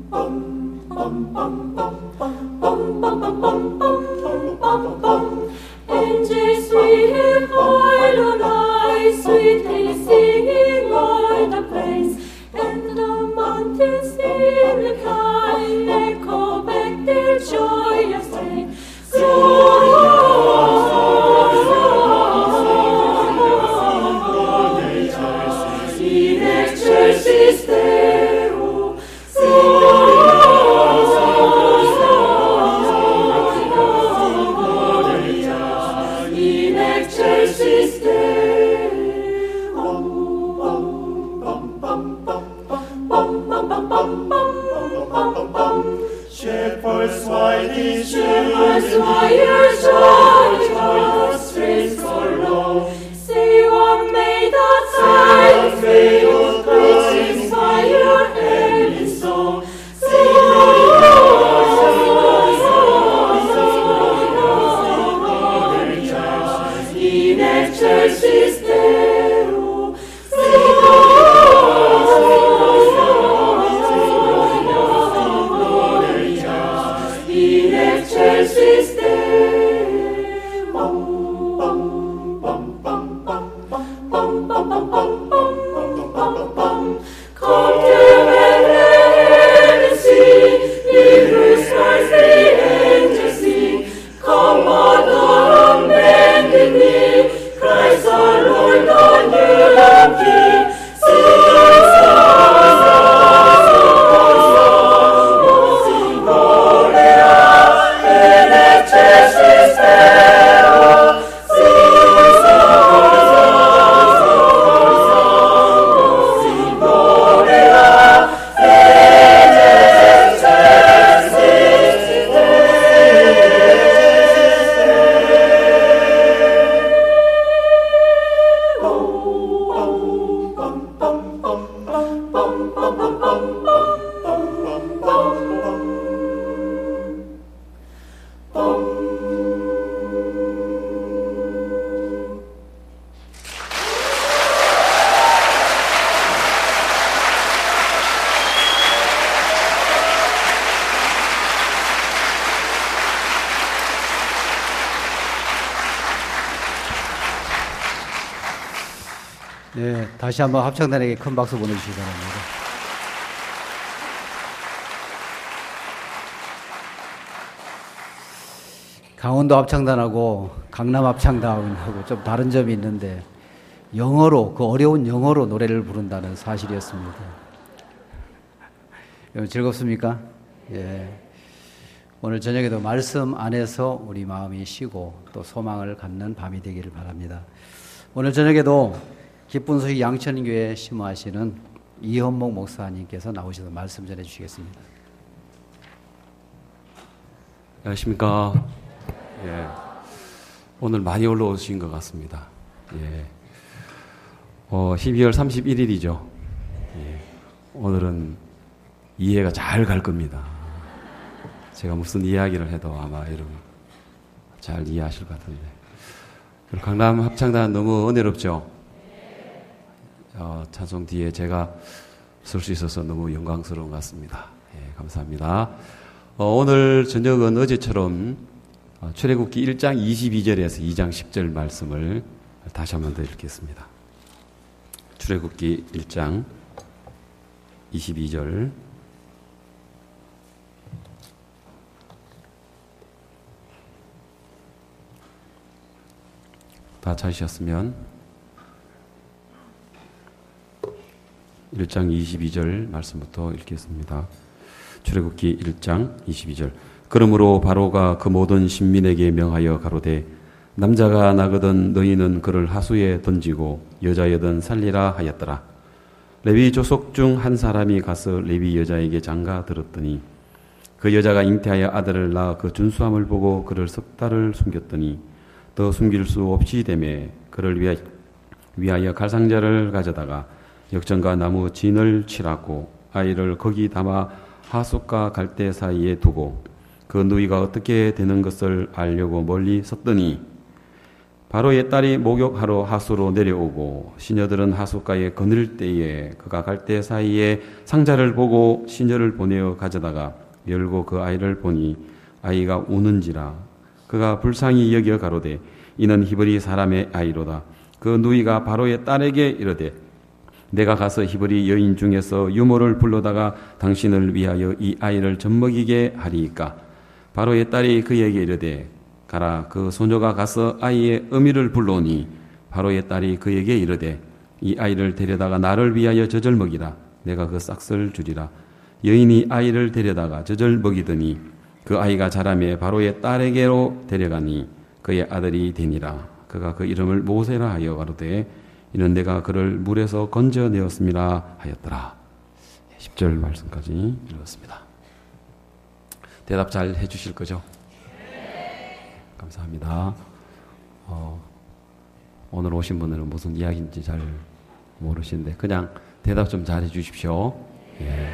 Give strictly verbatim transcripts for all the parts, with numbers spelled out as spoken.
Angels sweet, oil on high, sweet singing o'er the place, and the mountains in the sky echo back their joyous strain. In excelsis Deo, in excelsis Deo. Shepherds white, shepherds white, joyous strains for low. Say what may the tide fail, Christ inspire every soul. In excelsis Deo, in excelsis Deo. Come to Bethlehem and see, Hebrews Christ the angels sing. Come adore bended knee, Christ our Lord, the new King. Sing Gloria in excelsis Deo. Sing Gloria in excelsis 네, 다시 한번 합창단에게 큰 박수 보내주시기 바랍니다. 강원도 합창단하고 강남 합창단하고 좀 다른 점이 있는데 영어로, 그 어려운 영어로 노래를 부른다는 사실이었습니다. 여러분 즐겁습니까? 예. 오늘 저녁에도 말씀 안에서 우리 마음이 쉬고 또 소망을 갖는 밤이 되기를 바랍니다. 오늘 저녁에도 기쁜 소식 양천교회 심호하시는 이현목 목사님께서 나오셔서 말씀 전해 주시겠습니다. 안녕하십니까. 예. 오늘 많이 올라오신 것 같습니다. 예. 어, 십이월 삼십일일이죠. 예. 오늘은 이해가 잘 갈 겁니다. 제가 무슨 이야기를 해도 아마 여러분 잘 이해하실 것 같은데. 강남 합창단 너무 은혜롭죠? 어, 찬송 뒤에 제가 설 수 있어서 너무 영광스러운 것 같습니다. 예, 감사합니다. 어, 오늘 저녁은 어제처럼 어, 출애굽기 일 장 이십이 절에서 이 장 십 절 말씀을 다시 한번 더 읽겠습니다. 출애굽기 일 장 이십이 절. 다 찾으셨으면 일 장 이십이 절 말씀부터 읽겠습니다. 출애굽기 일 장 이십이 절. 그러므로 바로가 그 모든 신민에게 명하여 가로되 남자가 나거든 너희는 그를 하수에 던지고 여자여든 살리라 하였더라. 레위 조속 중 한 사람이 가서 레위 여자에게 장가 들었더니 그 여자가 잉태하여 아들을 낳아 그 준수함을 보고 그를 석 달을 숨겼더니 더 숨길 수 없이 되매 그를 위하여, 위하여 갈상자를 가져다가 역전과 나무 진을 칠하고 아이를 거기 담아 하숫과 갈대 사이에 두고 그 누이가 어떻게 되는 것을 알려고 멀리 섰더니 바로의 딸이 목욕하러 하수로 내려오고 시녀들은 하수가에 거닐 때에 그가 갈 때 사이에 상자를 보고 시녀를 보내어 가져다가 열고 그 아이를 보니 아이가 우는지라. 그가 불쌍히 여겨 가로되 이는 히브리 사람의 아이로다. 그 누이가 바로의 딸에게 이르되 내가 가서 히브리 여인 중에서 유모를 불러다가 당신을 위하여 이 아이를 젖먹이게 하리이까. 바로의 딸이 그에게 이르되 가라. 그 소녀가 가서 아이의 어미를 불러오니 바로의 딸이 그에게 이르되 이 아이를 데려다가 나를 위하여 젖을 먹이라. 내가 그 싹을 주리라. 여인이 아이를 데려다가 젖을 먹이더니 그 아이가 자라매 바로의 딸에게로 데려가니 그의 아들이 되니라. 그가 그 이름을 모세라 하여 가로되 이는 내가 그를 물에서 건져내었음이라 하였더라. 십 절 말씀까지 읽었습니다. 대답 잘 해주실 거죠? 감사합니다. 어, 오늘 오신 분들은 무슨 이야기인지 잘 모르시는데 그냥 대답 좀 잘 해주십시오. 예.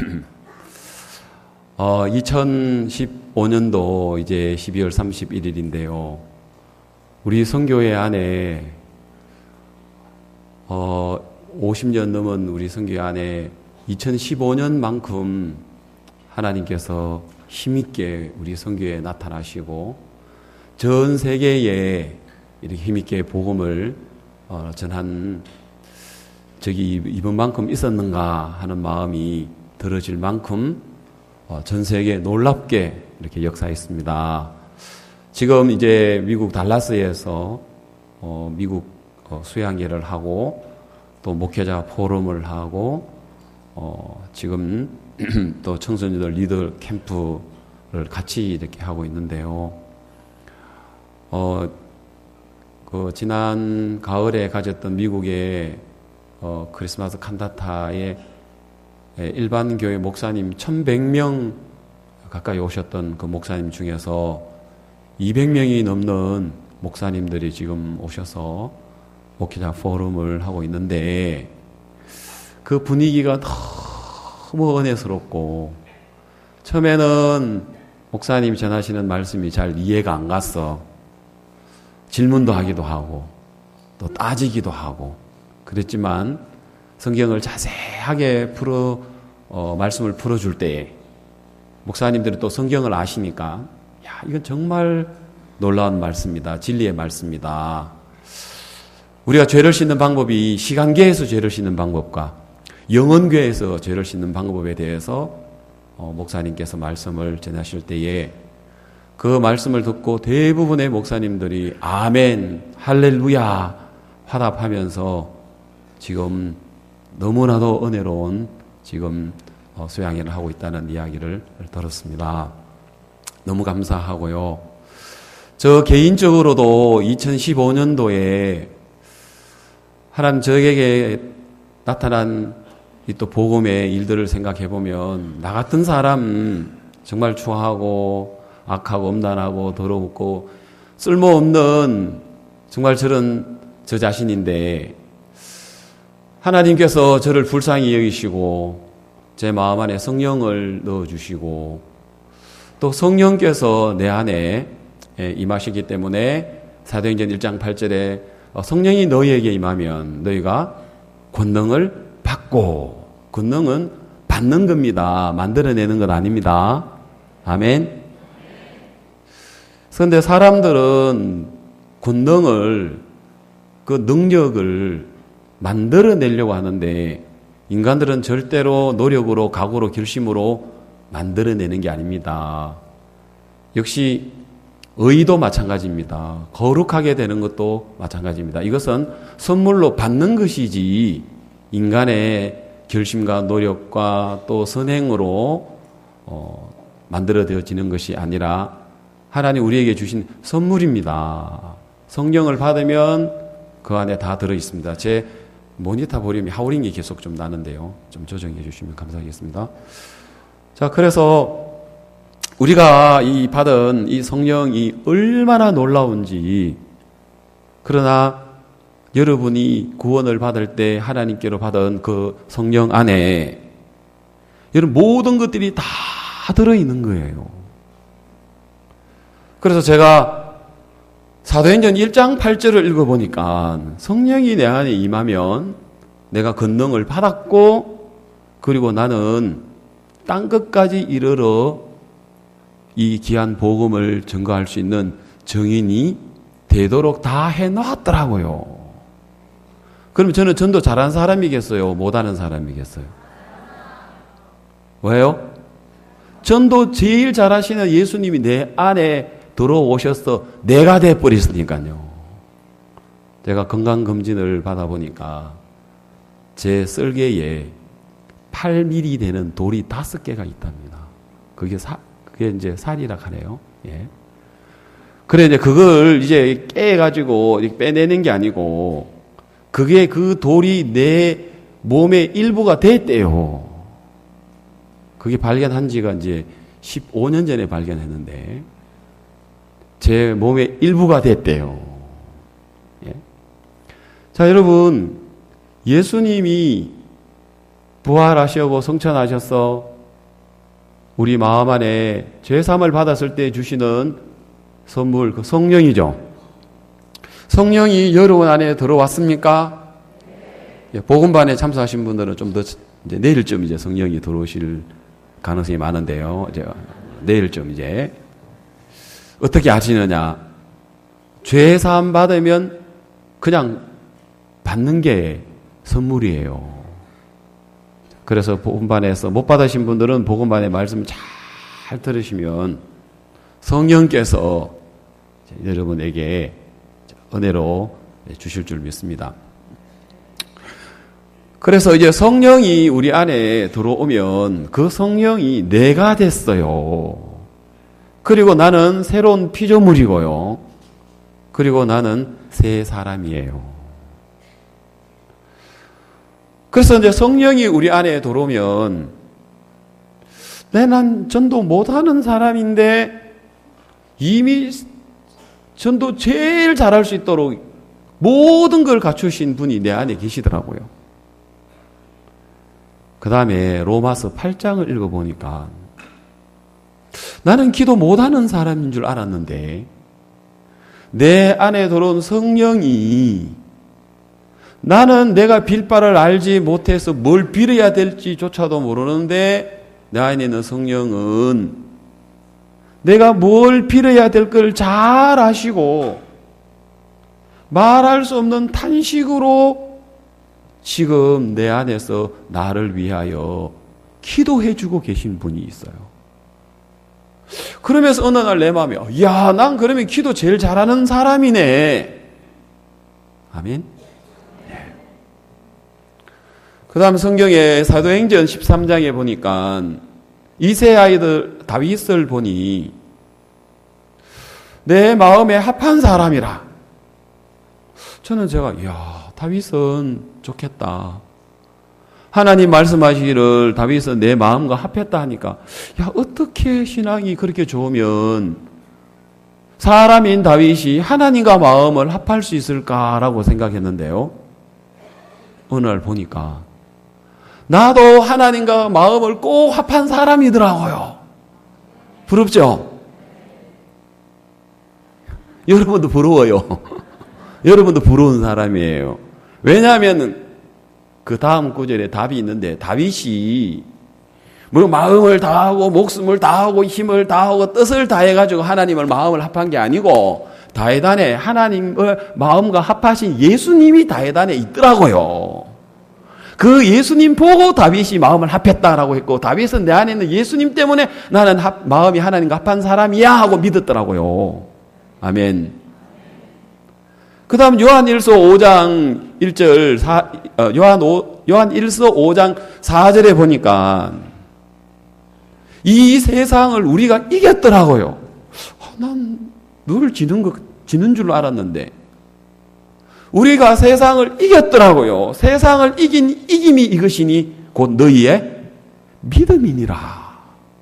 어, 이천십오 년도 이제 십이월 삼십일일인데요. 우리 선교회 안에 어, 오십 년 넘은 우리 선교회 안에 이천십오 년만큼 하나님께서 힘있게 우리 선교회에 나타나시고 전 세계에 이렇게 힘있게 복음을 어, 전한 적이 이번만큼 있었는가 하는 마음이 들어질 만큼 어, 전 세계에 놀랍게 이렇게 역사했습니다. 지금 이제 미국 달라스에서 어, 미국 어, 수양회를 하고 또 목회자 포럼을 하고 어, 지금 또 청소년들 리더 캠프를 같이 이렇게 하고 있는데요. 어, 그 지난 가을에 가졌던 미국의 어, 크리스마스 칸타타에 일반 교회 목사님 천백 명 가까이 오셨던 그 목사님 중에서 이백 명이 넘는 목사님들이 지금 오셔서 목회자 포럼을 하고 있는데 그 분위기가 너무 은혜스럽고 처음에는 목사님이 전하시는 말씀이 잘 이해가 안 갔어. 질문도 하기도 하고 또 따지기도 하고 그랬지만 성경을 자세하게 풀어 어, 말씀을 풀어줄 때에 목사님들이 또 성경을 아시니까 야 이건 정말 놀라운 말씀이다. 진리의 말씀이다. 우리가 죄를 씻는 방법이 시간계에서 죄를 씻는 방법과 영혼계에서 죄를 씻는 방법에 대해서 어, 목사님께서 말씀을 전하실 때에 그 말씀을 듣고 대부분의 목사님들이 아멘, 할렐루야 화답하면서 지금 너무나도 은혜로운 지금 수양회를 하고 있다는 이야기를 들었습니다. 너무 감사하고요. 저 개인적으로도 이천십오 년도에 하나님 저에게 나타난 이 또 복음의 일들을 생각해 보면 나 같은 사람 정말 추하고 악하고 엄단하고 더럽고 쓸모없는 정말 저런 저 자신인데 하나님께서 저를 불쌍히 여기시고 제 마음 안에 성령을 넣어주시고 또 성령께서 내 안에 임하시기 때문에 사도행전 일 장 팔 절에 성령이 너희에게 임하면 너희가 권능을 받고, 권능은 받는 겁니다. 만들어내는 건 아닙니다. 아멘. 그런데 사람들은 권능을, 그 능력을 만들어내려고 하는데 인간들은 절대로 노력으로, 각오로, 결심으로 만들어내는 게 아닙니다. 역시 의도 마찬가지입니다. 거룩하게 되는 것도 마찬가지입니다. 이것은 선물로 받는 것이지 인간의 결심과 노력과 또 선행으로 어, 만들어지는 것이 아니라 하나님 우리에게 주신 선물입니다. 성령을 받으면 그 안에 다 들어있습니다. 제 모니터 볼륨이 하우링이 계속 좀 나는데요. 좀 조정해 주시면 감사하겠습니다. 자, 그래서 우리가 이 받은 이 성령이 얼마나 놀라운지, 그러나 여러분이 구원을 받을 때 하나님께로 받은 그 성령 안에 여러분 모든 것들이 다 들어있는 거예요. 그래서 제가 사도행전 일 장 팔 절을 읽어보니까 성령이 내 안에 임하면 내가 권능을 받았고 그리고 나는 땅끝까지 이르러 이 귀한 복음을 증거할 수 있는 정인이 되도록 다 해놨더라고요. 그럼 저는 전도 잘하는 사람이겠어요? 못하는 사람이겠어요? 왜요? 전도 제일 잘하시는 예수님이 내 안에 들어오셔서 내가 돼버렸으니까요. 제가 건강검진을 받아보니까 제 썰개에 팔 밀리미터 되는 돌이 다섯 개가 있답니다. 그게 사, 그게 이제 살이라 하네요. 예. 그래, 이제 그걸 이제 깨가지고 빼내는 게 아니고, 그게 그 돌이 내 몸의 일부가 됐대요. 그게 발견한 지가 이제 십오 년 전에 발견했는데, 제 몸의 일부가 됐대요. 예. 자, 여러분, 예수님이 부활하시고 성천하셔서 우리 마음 안에 죄사함을 받았을 때 주시는 선물, 그 성령이죠. 성령이 여러분 안에 들어왔습니까? 예, 복음반에 참석하신 분들은 좀 더 이제 내일쯤 이제 성령이 들어오실 가능성이 많은데요. 이제 내일쯤 이제 어떻게 하시느냐? 죄사함 받으면 그냥 받는 게 선물이에요. 그래서 복음반에서 못 받으신 분들은 복음반의 말씀 잘 들으시면 성령께서 여러분에게 은혜로 주실 줄 믿습니다. 그래서 이제 성령이 우리 안에 들어오면 그 성령이 내가 됐어요. 그리고 나는 새로운 피조물이고요. 그리고 나는 새 사람이에요. 그래서 이제 성령이 우리 안에 들어오면, 내 난 전도 못하는 사람인데 이미 전도 제일 잘할 수 있도록 모든 걸 갖추신 분이 내 안에 계시더라고요. 그 다음에 로마서 팔 장을 읽어보니까 나는 기도 못하는 사람인 줄 알았는데 내 안에 들어온 성령이 나는 내가 빌 바를 알지 못해서 뭘 빌어야 될지조차도 모르는데 내 안에 있는 성령은 내가 뭘 빌어야 될 걸 잘 아시고 말할 수 없는 탄식으로 지금 내 안에서 나를 위하여 기도해 주고 계신 분이 있어요. 그러면서 어느 날 내 마음에 야, 난 그러면 기도 제일 잘하는 사람이네. 아멘. 그 다음 성경에 사도행전 십삼 장에 보니까 이세 아이들 다윗을 보니 내 마음에 합한 사람이라. 저는 제가 이야, 다윗은 좋겠다. 하나님 말씀하시기를 다윗은 내 마음과 합했다 하니까 야, 어떻게 신앙이 그렇게 좋으면 사람인 다윗이 하나님과 마음을 합할 수 있을까라고 생각했는데요. 어느 날 보니까 나도 하나님과 마음을 꼭 합한 사람이더라고요. 부럽죠? 여러분도 부러워요. 여러분도 부러운 사람이에요. 왜냐하면 그 다음 구절에 답이 있는데 다윗이 뭐 마음을 다하고 목숨을 다하고 힘을 다하고 뜻을 다해가지고 하나님을 마음을 합한 게 아니고 다윗안에 하나님을 마음과 합하신 예수님이 다윗안에 있더라고요. 그 예수님 보고 다윗이 마음을 합했다라고 했고 다윗은 내 안에 있는 예수님 때문에 나는 합, 마음이 하나님과 합한 사람이야 하고 믿었더라고요. 아멘. 그 다음 요한 일서 오 장 일 절 사, 어, 요한, 오, 요한 일서 오 장 사 절에 보니까 이 세상을 우리가 이겼더라고요. 난 늘 지는 거, 지는 줄 알았는데 우리가 세상을 이겼더라고요. 세상을 이긴 이김이 이것이니 곧 너희의 믿음이니라.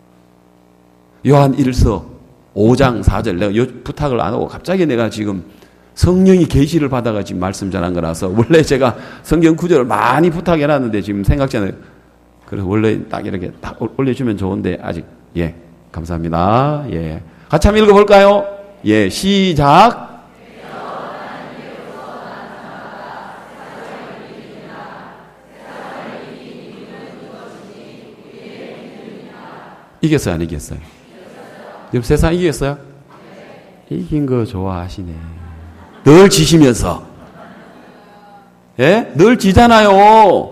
요한 일서 오 장 사 절. 내가 요 부탁을 안 하고 갑자기 내가 지금 성령이 계시를 받아가 지금 말씀 전한 거라서 원래 제가 성경 구절을 많이 부탁해놨는데 지금 생각지 않아요. 그래서 원래 딱 이렇게 딱 올려주면 좋은데 아직 예 감사합니다. 예 같이 한번 읽어볼까요? 예 시작. 이겼어요, 안 이겼어요? 지금 세상 이겼어요? 이긴 거 좋아하시네. 늘 지시면서. 예? 늘 지잖아요.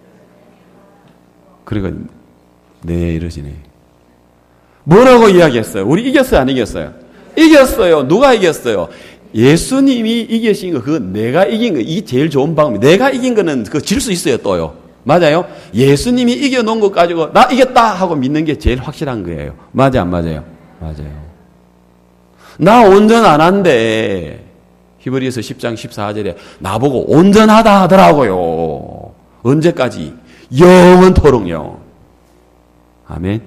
그리고, 네, 이러시네. 뭐라고 이야기했어요? 우리 이겼어요, 안 이겼어요? 이겼어요. 누가 이겼어요? 예수님이 이기신 거, 그거 내가 이긴 거, 이게 제일 좋은 방법이. 내가 이긴 거는 그거 질 수 있어요, 또요. 맞아요? 예수님이 이겨놓은 것 가지고, 나 이겼다! 하고 믿는 게 제일 확실한 거예요. 맞아요, 안 맞아요? 맞아요. 나 온전 안 한데, 히브리서 십 장 십사 절에 나보고 온전하다 하더라고요. 언제까지? 영원토록요. 아멘.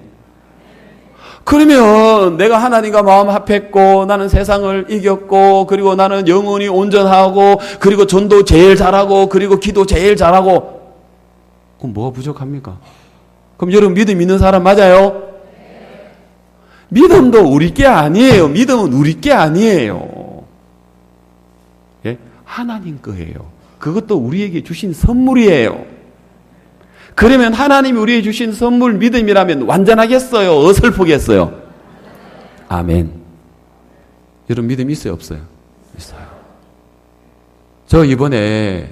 그러면 내가 하나님과 마음 합했고 나는 세상을 이겼고 그리고 나는 영혼이 온전하고 그리고 전도 제일 잘하고 그리고 기도 제일 잘하고 그럼 뭐가 부족합니까? 그럼 여러분 믿음 있는 사람 맞아요? 믿음도 우리 게 아니에요. 믿음은 우리 게 아니에요. 예? 하나님 거예요. 그것도 우리에게 주신 선물이에요. 그러면 하나님이 우리에게 주신 선물 믿음이라면 완전하겠어요? 어설프겠어요? 아멘. 여러분 믿음 있어요? 없어요? 있어요. 저 이번에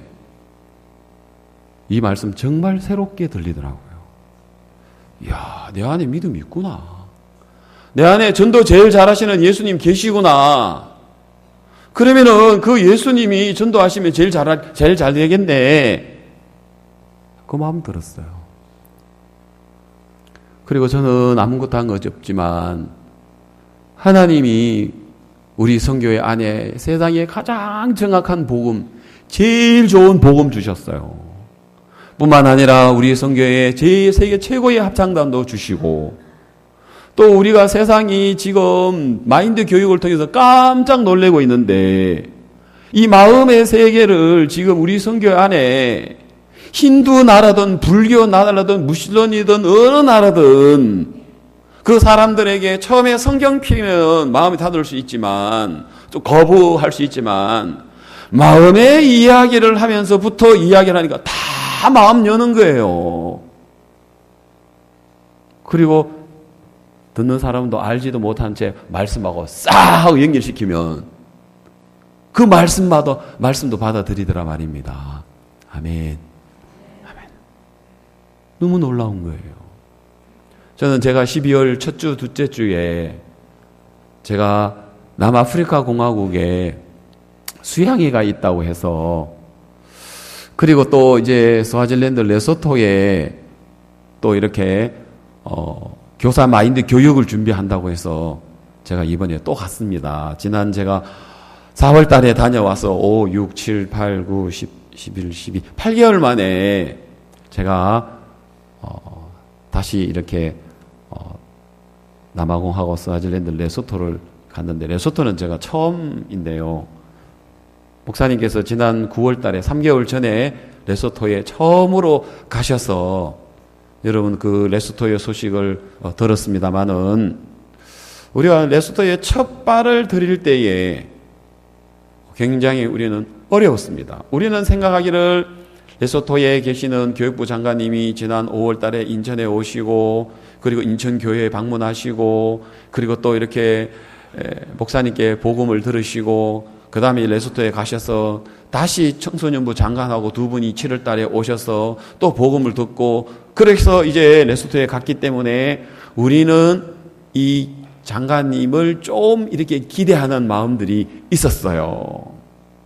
이 말씀 정말 새롭게 들리더라고요. 이야, 내 안에 믿음이 있구나. 내 안에 전도 제일 잘하시는 예수님 계시구나. 그러면은 그 예수님이 전도하시면 제일 잘, 제일 잘 되겠네. 그 마음 들었어요. 그리고 저는 아무것도 한 것이 없지만 하나님이 우리 선교회 안에 세상에 가장 정확한 복음, 제일 좋은 복음 주셨어요. 뿐만 아니라 우리 선교회에 제 세계 최고의 합창단도 주시고 또 우리가 세상이 지금 마인드 교육을 통해서 깜짝 놀래고 있는데 이 마음의 세계를 지금 우리 선교회 안에 힌두 나라든 불교 나라든 무슬림이든 어느 나라든 그 사람들에게 처음에 성경 피면 마음이 닫을 수 있지만 좀 거부할 수 있지만 마음의 이야기를 하면서부터 이야기를 하니까 다 마음 여는 거예요. 그리고 듣는 사람도 알지도 못한 채 말씀하고 싹 하고 연결시키면 그 말씀마다 말씀도 받아들이더라 말입니다. 아멘. 너무 놀라운 거예요. 저는 제가 십이월 첫 주, 둘째 주에 제가 남아프리카 공화국에 수양회가 있다고 해서 그리고 또 이제 스와질랜드 레소토에 또 이렇게 어, 교사 마인드 교육을 준비한다고 해서 제가 이번에 또 갔습니다. 지난 제가 사월 달에 다녀와서 오, 육, 칠, 팔, 구, 십, 십일, 십이, 팔 개월 만에 제가 어, 다시 이렇게 어, 남아공하고 스와질랜드 레소토를 갔는데 레소토는 제가 처음인데요. 목사님께서 지난 구월 달에 삼 개월 전에 레소토에 처음으로 가셔서 여러분 그 레소토의 소식을 어, 들었습니다마는 우리가 레소토에 첫 발을 들일 때에 굉장히 우리는 어려웠습니다. 우리는 생각하기를 레소토에 계시는 교육부 장관님이 지난 오월 달에 인천에 오시고 그리고 인천교회에 방문하시고 그리고 또 이렇게 목사님께 복음을 들으시고 그 다음에 레소토에 가셔서 다시 청소년부 장관하고 두 분이 칠월 달에 오셔서 또 복음을 듣고 그래서 이제 레소토에 갔기 때문에 우리는 이 장관님을 좀 이렇게 기대하는 마음들이 있었어요.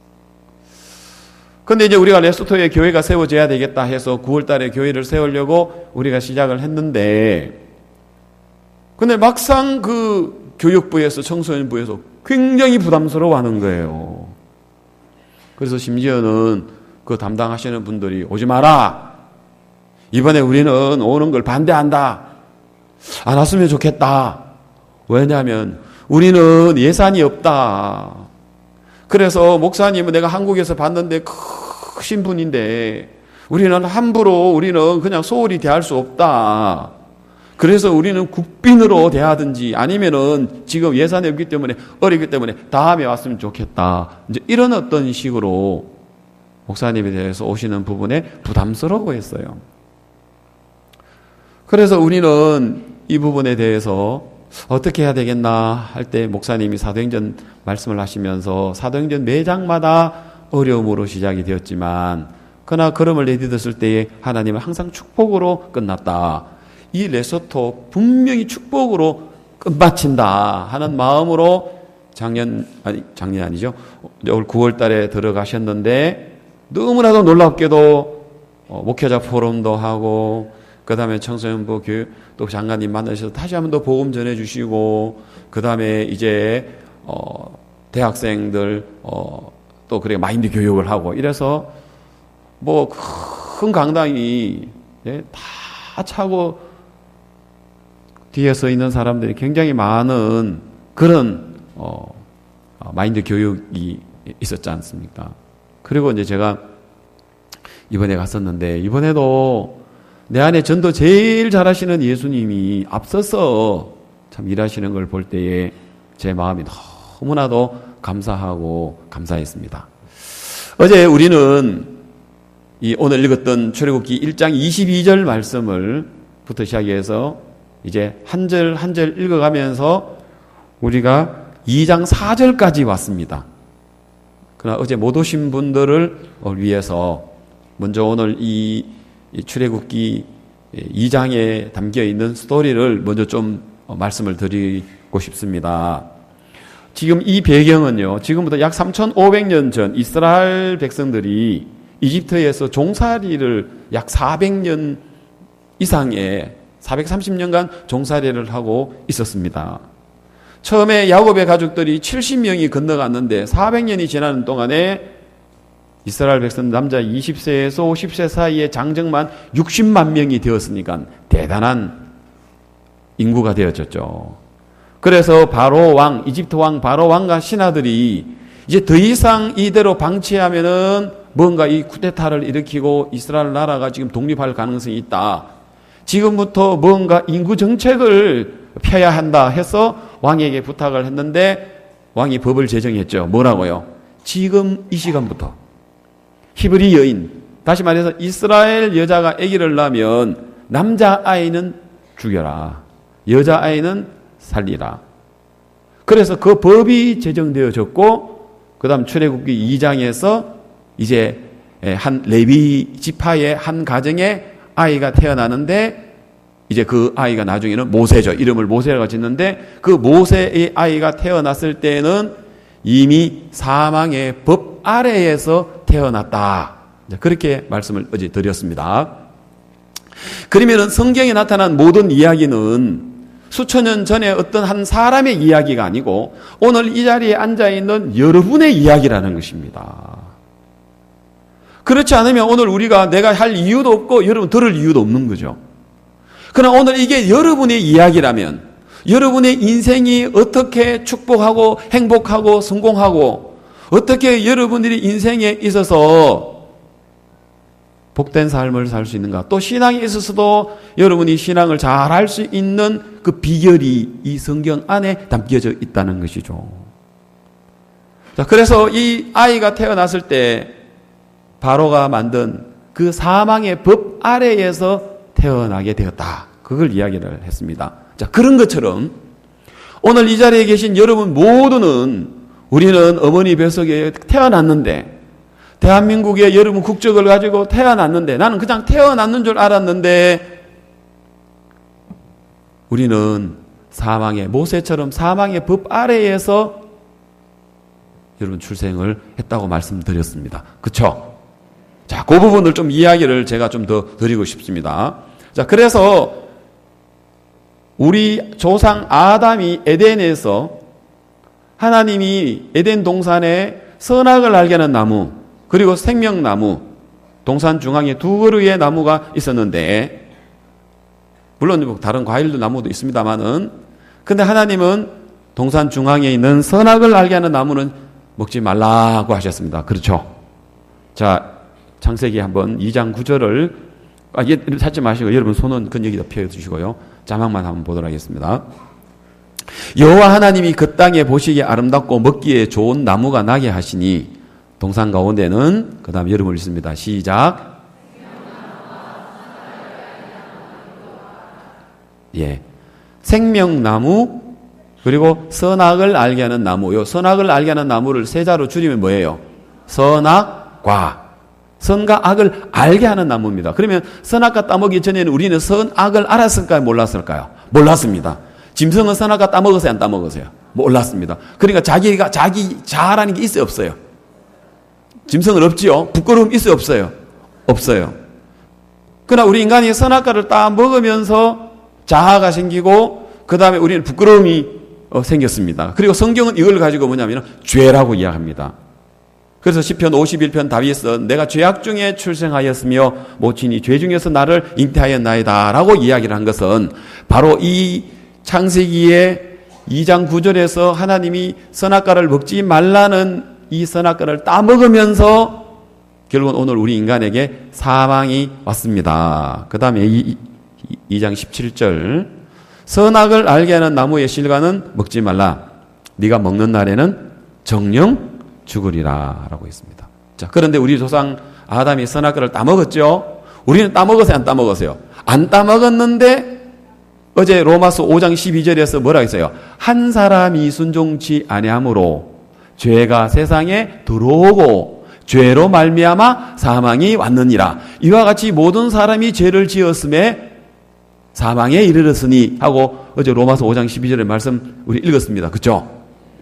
근데 이제 우리가 레소토에 교회가 세워져야 되겠다 해서 구월 달에 교회를 세우려고 우리가 시작을 했는데 근데 막상 그 교육부에서 청소년부에서 굉장히 부담스러워 하는 거예요. 그래서 심지어는 그 담당하시는 분들이 오지 마라. 이번에 우리는 오는 걸 반대한다. 안 왔으면 좋겠다. 왜냐하면 우리는 예산이 없다. 그래서 목사님은 내가 한국에서 봤는데 크신 분인데 우리는 함부로 우리는 그냥 소홀히 대할 수 없다. 그래서 우리는 국빈으로 대하든지 아니면은 지금 예산이 없기 때문에 어리기 때문에 다음에 왔으면 좋겠다. 이제 이런 어떤 식으로 목사님에 대해서 오시는 부분에 부담스러워 했어요. 그래서 우리는 이 부분에 대해서 어떻게 해야 되겠나 할 때 목사님이 사도행전 말씀을 하시면서 사도행전 매 장마다 어려움으로 시작이 되었지만 그러나 걸음을 내딛었을 때에 하나님은 항상 축복으로 끝났다. 이 레소토 분명히 축복으로 끝마친다 하는 마음으로 작년, 아니, 작년 아니죠. 올 구월 달에 들어가셨는데 너무나도 놀랍게도 어, 목회자 포럼도 하고 그 다음에 청소년부 교육 또 장관님 만나셔서 다시 한 번 더 복음 전해주시고 그 다음에 이제 어, 대학생들 어, 또 그래 마인드 교육을 하고 이래서 뭐 큰 강당이 예, 다 차고 뒤에 서 있는 사람들이 굉장히 많은 그런 어, 마인드 교육이 있었지 않습니까? 그리고 이제 제가 이번에 갔었는데 이번에도 내 안에 전도 제일 잘하시는 예수님이 앞서서 참 일하시는 걸 볼 때에 제 마음이 너무나도 감사하고 감사했습니다. 어제 우리는 이 오늘 읽었던 출애굽기 일 장 이십이 절 말씀을 부터 시작해서 이제 한 절 한 절 읽어가면서 우리가 이 장 사 절까지 왔습니다. 그러나 어제 못 오신 분들을 위해서 먼저 오늘 이 출애굽기 이 장에 담겨있는 스토리를 먼저 좀 말씀을 드리고 싶습니다. 지금 이 배경은요, 지금부터 약 삼천오백 년 전 이스라엘 백성들이 이집트에서 종살이를 약 사백 년 이상의 사백삼십 년간 종살이를 하고 있었습니다. 처음에 야곱의 가족들이 칠십 명이 건너갔는데 사백 년이 지나는 동안에 이스라엘 백성 남자 이십 세에서 오십 세 사이의 장정만 육십만 명이 되었으니까 대단한 인구가 되어졌죠. 그래서 바로 왕, 이집트 왕 바로 왕과 신하들이 이제 더 이상 이대로 방치하면은 뭔가 이 쿠데타를 일으키고 이스라엘 나라가 지금 독립할 가능성이 있다. 지금부터 뭔가 인구 정책을 펴야 한다 해서 왕에게 부탁을 했는데 왕이 법을 제정했죠. 뭐라고요? 지금 이 시간부터 히브리 여인, 다시 말해서 이스라엘 여자가 아기를 낳으면 남자아이는 죽여라. 여자아이는 살리라. 그래서 그 법이 제정되어졌고 그 다음 출애굽기 이 장에서 이제 한 레위 지파의 한 가정에 아이가 태어나는데 이제 그 아이가 나중에는 모세죠. 이름을 모세라고 짓는데 그 모세의 아이가 태어났을 때는 이미 사망의 법 아래에서 태어났다. 그렇게 말씀을 어제 드렸습니다. 그러면 성경에 나타난 모든 이야기는 수천 년 전에 어떤 한 사람의 이야기가 아니고 오늘 이 자리에 앉아있는 여러분의 이야기라는 것입니다. 그렇지 않으면 오늘 우리가 내가 할 이유도 없고 여러분 들을 이유도 없는 거죠. 그러나 오늘 이게 여러분의 이야기라면 여러분의 인생이 어떻게 축복하고 행복하고 성공하고 어떻게 여러분들이 인생에 있어서 복된 삶을 살 수 있는가, 또 신앙에 있어서도 여러분이 신앙을 잘 할 수 있는 그 비결이 이 성경 안에 담겨져 있다는 것이죠. 자, 그래서 이 아이가 태어났을 때 바로가 만든 그 사망의 법 아래에서 태어나게 되었다. 그걸 이야기를 했습니다. 자, 그런 것처럼 오늘 이 자리에 계신 여러분 모두는 우리는 어머니 뱃속에 태어났는데 대한민국에 여러분 국적을 가지고 태어났는데 나는 그냥 태어났는 줄 알았는데 우리는 사망의 모세처럼 사망의 법 아래에서 여러분 출생을 했다고 말씀드렸습니다. 그렇죠? 자, 그 부분을 좀 이야기를 제가 좀 더 드리고 싶습니다. 자, 그래서 우리 조상 아담이 에덴에서 하나님이 에덴 동산에 선악을 알게 하는 나무 그리고 생명나무 동산 중앙에 두 그루의 나무가 있었는데 물론 다른 과일도 나무도 있습니다만은 근데 하나님은 동산 중앙에 있는 선악을 알게 하는 나무는 먹지 말라고 하셨습니다. 그렇죠? 자, 창세기 한번 이 장 구 절을 아, 예, 찾지 마시고 여러분 손은 근육에다 펴주시고요. 자막만 한번 보도록 하겠습니다. 여호와 하나님이 그 땅에 보시기에 아름답고 먹기에 좋은 나무가 나게 하시니 동산 가운데는 그 다음 여러분 읽습니다. 시작. 예. 생명나무, 그리고 선악을 알게 하는 나무. 요 선악을 알게 하는 나무를 세자로 줄이면 뭐예요? 선악과. 선과 악을 알게 하는 나무입니다. 그러면 선악과 따먹기 전에는 우리는 선악을 알았을까요? 몰랐을까요? 몰랐습니다. 짐승은 선악과 따먹었어요? 안 따먹었어요? 몰랐습니다. 그러니까 자기가, 자기 자아라는 게 있어요? 없어요? 짐승은 없지요? 부끄러움 있어요? 없어요? 없어요. 그러나 우리 인간이 선악과를 따먹으면서 자아가 생기고, 그 다음에 우리는 부끄러움이 생겼습니다. 그리고 성경은 이걸 가지고 뭐냐면 죄라고 이야기합니다. 그래서 시편 오십일 편 다윗은 내가 죄악 중에 출생하였으며 모친이 죄 중에서 나를 잉태하였나이다 라고 이야기를 한 것은 바로 이 창세기의 이 장 구 절에서 하나님이 선악과를 먹지 말라는 이 선악과를 따먹으면서 결국은 오늘 우리 인간에게 사망이 왔습니다. 그 다음에 이 장 십칠 절 선악을 알게 하는 나무의 실과는 먹지 말라. 네가 먹는 날에는 정령 죽으리라 라고 했습니다. 자, 그런데 우리 조상 아담이 선악과를 따먹었죠. 우리는 따먹었어요? 안 따먹었어요? 안 따먹었는데 어제 로마서 오 장 십이 절에서 뭐라 했어요? 한 사람이 순종치 아니함으로 죄가 세상에 들어오고 죄로 말미암아 사망이 왔느니라. 이와 같이 모든 사람이 죄를 지었음에 사망에 이르렀으니 하고 어제 로마서 오 장 십이 절의 말씀 우리 읽었습니다. 그렇죠?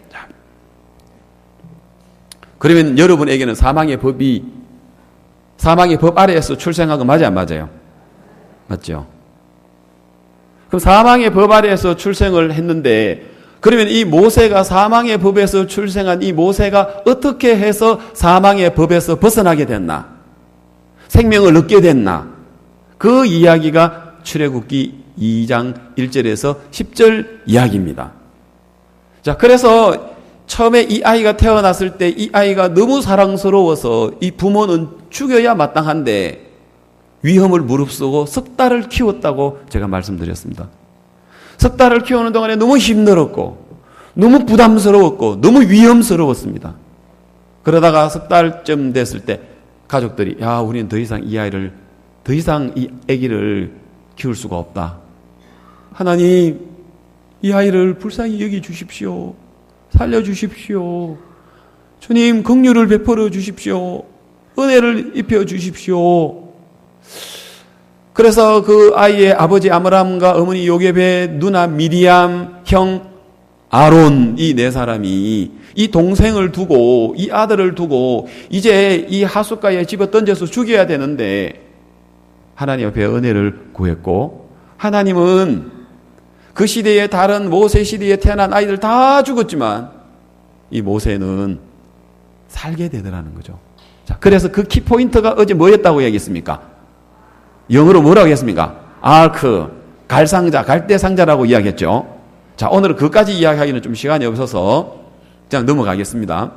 그러면 여러분에게는 사망의 법이 사망의 법 아래에서 출생한 거 맞아요? 안 맞아요? 맞죠? 그럼 사망의 법 아래에서 출생을 했는데 그러면 이 모세가 사망의 법에서 출생한 이 모세가 어떻게 해서 사망의 법에서 벗어나게 됐나? 생명을 얻게 됐나? 그 이야기가 출애굽기 이 장 일 절에서 십 절 이야기입니다. 자, 그래서 처음에 이 아이가 태어났을 때 이 아이가 너무 사랑스러워서 이 부모는 죽여야 마땅한데 위험을 무릅쓰고 석 달을 키웠다고 제가 말씀드렸습니다. 석 달을 키우는 동안에 너무 힘들었고 너무 부담스러웠고 너무 위험스러웠습니다. 그러다가 석 달쯤 됐을 때 가족들이 야, 우리는 더 이상 이 아이를 더 이상 이 아기를 키울 수가 없다. 하나님, 이 아이를 불쌍히 여기 주십시오. 살려주십시오. 주님, 긍휼을 베풀어 주십시오. 은혜를 입혀 주십시오. 그래서 그 아이의 아버지 아므람과 어머니 요게벳, 누나 미리암, 형 아론 이 네 사람이 이 동생을 두고 이 아들을 두고 이제 이 하숫가에 집어 던져서 죽여야 되는데 하나님 앞에 은혜를 구했고 하나님은 그 시대에 다른 모세 시대에 태어난 아이들 다 죽었지만 이 모세는 살게 되더라는 거죠. 자, 그래서 그 키포인트가 어제 뭐였다고 얘기했습니까? 영어로 뭐라고 했습니까? 아크, 갈상자, 갈대상자라고 이야기했죠. 자, 오늘은 그까지 이야기하기는 좀 시간이 없어서 그냥 넘어가겠습니다.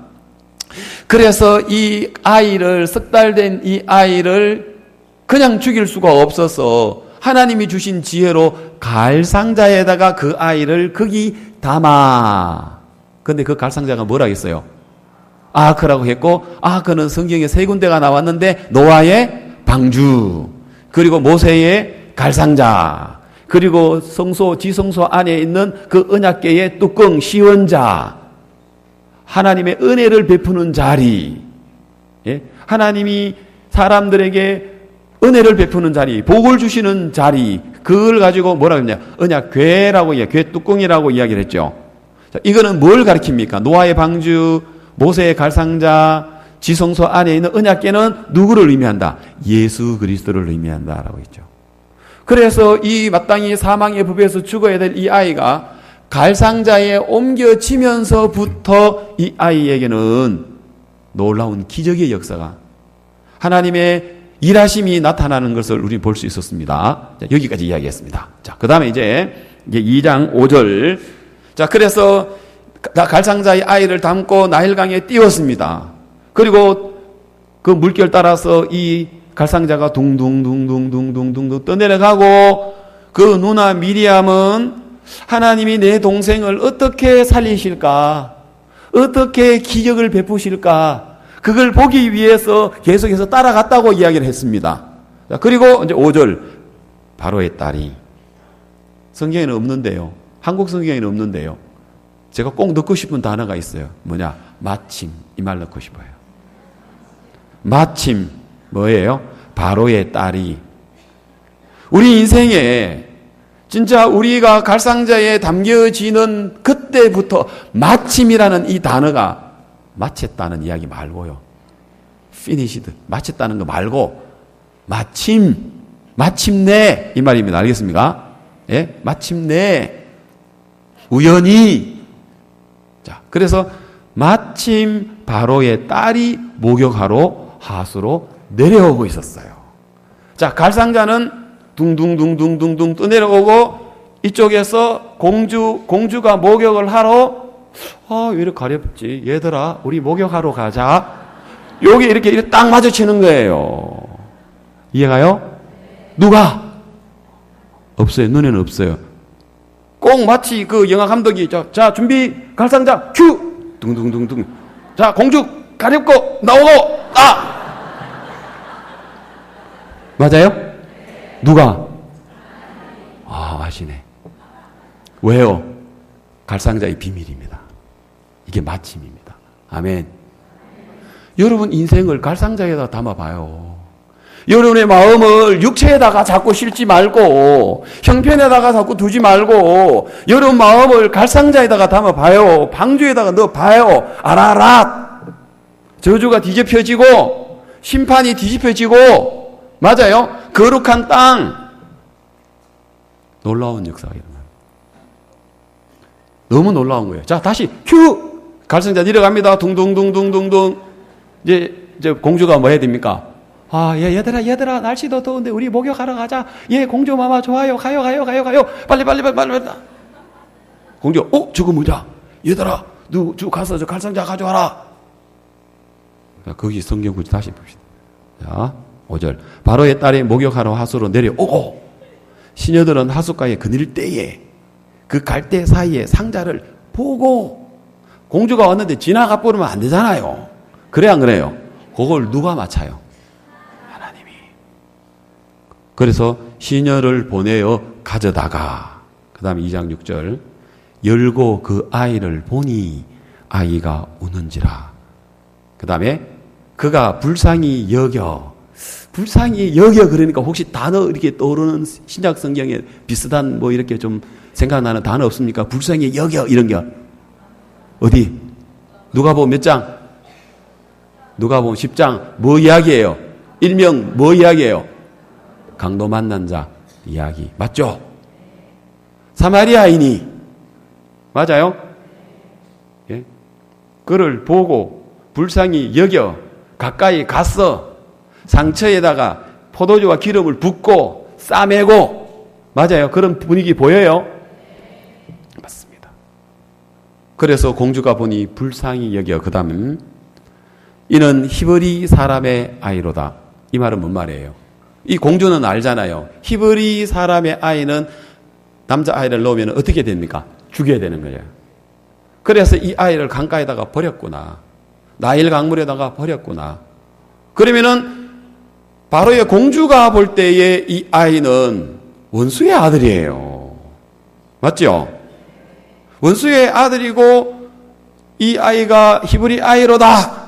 그래서 이 아이를, 석 달 된 이 아이를 그냥 죽일 수가 없어서 하나님이 주신 지혜로 갈상자에다가 그 아이를 거기 담아. 근데 그 갈상자가 뭐라 했어요? 아크라고 했고, 아크는 성경에 세 군데가 나왔는데 노아의 방주, 그리고 모세의 갈상자, 그리고 성소, 지성소 안에 있는 그 언약궤의 뚜껑, 시원자, 하나님의 은혜를 베푸는 자리, 예? 하나님이 사람들에게 은혜를 베푸는 자리, 복을 주시는 자리, 그걸 가지고 뭐라 그러냐? 언약궤라고 이야기, 궤 뚜껑이라고 이야기를 했죠. 자, 이거는 뭘 가리킵니까? 노아의 방주, 모세의 갈상자, 지성소 안에 있는 언약궤는 누구를 의미한다? 예수 그리스도를 의미한다라고 했죠. 그래서 이 마땅히 사망의 법에서 죽어야 될 이 아이가 갈상자에 옮겨지면서부터 이 아이에게는 놀라운 기적의 역사가 하나님의 일하심이 나타나는 것을 우리 볼 수 있었습니다. 자, 여기까지 이야기했습니다. 자, 그 다음에 이제 이 장 오 절. 자, 그래서 갈상자의 아이를 담고 나일강에 띄웠습니다. 그리고 그 물결 따라서 이 갈상자가 둥둥둥둥둥둥둥 떠내려가고 그 누나 미리암은 하나님이 내 동생을 어떻게 살리실까? 어떻게 기적을 베푸실까? 그걸 보기 위해서 계속해서 따라갔다고 이야기를 했습니다. 자, 그리고 이제 오 절. 바로의 딸이 성경에는 없는데요. 한국 성경에는 없는데요. 제가 꼭 넣고 싶은 단어가 있어요. 뭐냐? 마침. 이 말 넣고 싶어요. 마침 뭐예요? 바로의 딸이. 우리 인생에 진짜 우리가 갈상자에 담겨지는 그때부터 마침이라는 이 단어가 마쳤다는 이야기 말고요. finished. 마쳤다는 거 말고 마침, 마침내 이 말입니다. 알겠습니까? 예? 마침내 우연히. 자, 그래서 마침 바로의 딸이 목욕하러 하수로 내려오고 있었어요. 자, 갈상자는 둥둥둥둥둥둥 떠내려오고 이쪽에서 공주, 공주가 목욕을 하러, 아, 왜 이렇게 가렵지? 얘들아, 우리 목욕하러 가자. 여기 이렇게, 이렇게 딱 마주치는 거예요. 이해가요? 누가? 없어요. 눈에는 없어요. 꼭 마치 그 영화 감독이, 자, 자 준비, 갈상자, 큐! 둥둥둥둥. 자, 공주, 가렵고, 나오고, 아! 맞아요? 누가? 아, 아시네. 왜요? 갈상자의 비밀입니다. 이게 마침입니다. 아멘. 여러분 인생을 갈상자에다 담아봐요. 여러분의 마음을 육체에다가 자꾸 실지 말고 형편에다가 자꾸 두지 말고 여러분 마음을 갈상자에다가 담아봐요. 방주에다가 넣어봐요. 아라랏. 저주가 뒤집혀지고 심판이 뒤집혀지고 맞아요. 거룩한 땅. 놀라운 역사가 일어나요. 너무 놀라운 거예요. 자, 다시 큐! 갈상자 내려갑니다. 둥둥둥둥둥둥. 이제, 이제 공주가 뭐 해야 됩니까? 아, 예, 얘들아, 얘들아, 날씨도 더운데 우리 목욕하러 가자. 예, 공주 마마 좋아요. 가요, 가요, 가요, 가요. 빨리, 빨리, 빨리, 빨리, 빨리. 공주, 어, 저거 뭐냐? 얘들아, 너, 저 가서 저 갈상자 가져와라. 자, 거기 성경 구절 다시 봅시다. 자, 오 절. 바로의 딸이 목욕하러 하수로 내려오고 시녀들은 하수가에 그늘 때에 그 갈대 사이에 상자를 보고 공주가 왔는데 지나가 버리면 안 되잖아요. 그래 안 그래요? 그걸 누가 맡아요? 하나님이. 그래서 시녀를 보내어 가져다가 그 다음에 이 장 육 절 열고 그 아이를 보니 아이가 우는지라. 그 다음에 그가 불쌍히 여겨. 불쌍히 여겨 그러니까 혹시 단어 이렇게 떠오르는 신약 성경에 비슷한 뭐 이렇게 좀 생각나는 단어 없습니까? 불쌍히 여겨 이런 게 어디? 누가복음 몇 장? 누가복음 십 장 뭐 이야기예요? 일명 뭐 이야기예요? 강도 만난 자 이야기 맞죠? 사마리아인이 맞아요? 예? 그를 보고 불쌍히 여겨 가까이 갔어. 상처에다가 포도주와 기름을 붓고 싸매고 맞아요. 그런 분위기 보여요? 맞습니다. 그래서 공주가 보니 불쌍히 여겨 그 다음 이는 히브리 사람의 아이로다. 이 말은 뭔 말이에요? 이 공주는 알잖아요. 히브리 사람의 아이는 남자아이를 넣으면 어떻게 됩니까? 죽여야 되는 거예요. 그래서 이 아이를 강가에다가 버렸구나. 나일 강물에다가 버렸구나. 그러면은 바로의 공주가 볼 때에 이 아이는 원수의 아들이에요. 맞죠? 원수의 아들이고 이 아이가 히브리 아이로다.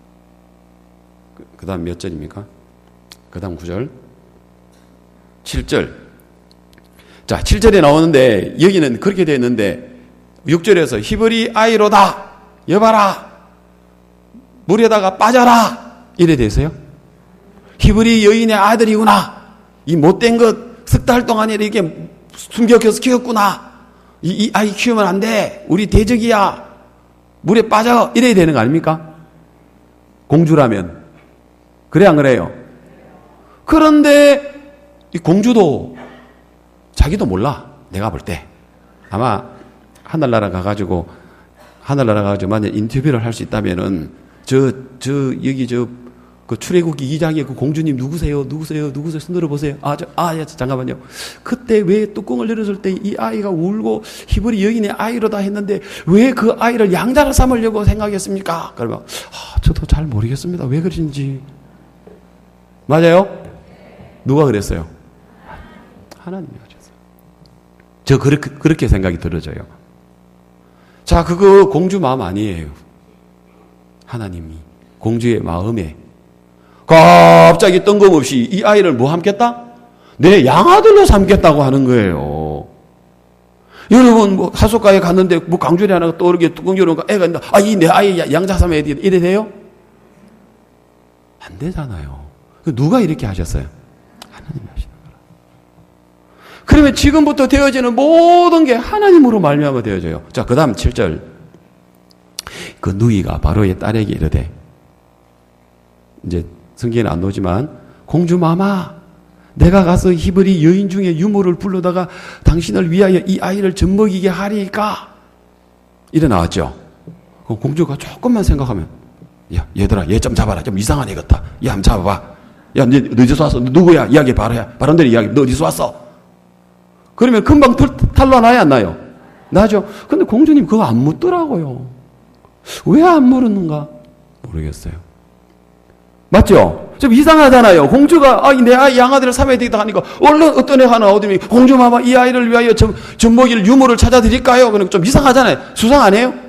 그 다음 몇 절입니까? 그 다음 구 절. 칠 절. 자, 칠 절에 나오는데 여기는 그렇게 되어 있는데 육 절에서 히브리 아이로다. 여봐라. 물에다가 빠져라. 이래 되세요? 히브리 여인의 아들이구나. 이 못된 것 석 달 동안 이렇게 숨겨켜서 키웠구나. 이, 이 아이 키우면 안 돼. 우리 대적이야. 물에 빠져. 이래야 되는 거 아닙니까? 공주라면. 그래 안 그래요? 그런데 이 공주도 자기도 몰라. 내가 볼 때. 아마 하늘나라 가가지고 하늘나라 가가지고 만약 인터뷰를 할 수 있다면은 저, 저, 여기 저 그 출애굽기 이 장에 그 공주님 누구세요? 누구세요? 누구세요? 손 들어보세요. 아, 저, 아, 예, 잠깐만요. 그때 왜 뚜껑을 열었을 때 이 아이가 울고 히브리 여인의 아이로다 했는데 왜 그 아이를 양자를 삼으려고 생각했습니까? 그러면, 아, 저도 잘 모르겠습니다. 왜 그러신지. 맞아요? 누가 그랬어요? 하나님이 그랬어요. 저 그렇게, 그렇게 생각이 들어져요. 자, 그거 공주 마음 아니에요. 하나님이 공주의 마음에 갑자기 뜬금없이 이 아이를 뭐 삼겠다? 내 양아들로 삼겠다고 하는 거예요. 여러분, 뭐, 하숙가에 갔는데, 뭐, 강줄이 하나가 또 이렇게 뚜껑 열어놓으니까 애가 있는데, 아, 이 내 아이 양자 삼아야 돼. 이래 돼요? 안 되잖아요. 누가 이렇게 하셨어요? 하나님이 하시는 거라. 그러면 지금부터 되어지는 모든 게 하나님으로 말미암아 되어져요. 자, 그 다음 칠 절. 그 누이가 바로의 딸에게 이르되, 이제 성경에는 안 나오지만, 공주마마, 내가 가서 히브리 여인 중에 유모를 불러다가 당신을 위하여 이 아이를 젖먹이게 하리까? 이래 나왔죠. 공주가 조금만 생각하면, 야, 얘들아, 얘 좀 잡아라. 좀 이상한 애 같다. 야, 한번 잡아봐. 야, 너, 너 어디서 왔어? 너 누구야? 이야기 바로 해. 바람대로 이야기. 너 어디서 왔어? 그러면 금방 탈로 나요, 안 나요? 나죠. 근데 공주님 그거 안 묻더라고요. 왜 안 물었는가? 모르겠어요. 맞죠? 좀 이상하잖아요. 공주가, 아, 내 아이 양아들을 삼아야 되겠다 하니까, 얼른 어떤 애 하나 얻으면, 공주마마 이 아이를 위하여 젖, 젖먹일 유모를 찾아드릴까요? 그러니까 좀 이상하잖아요. 수상 안 해요?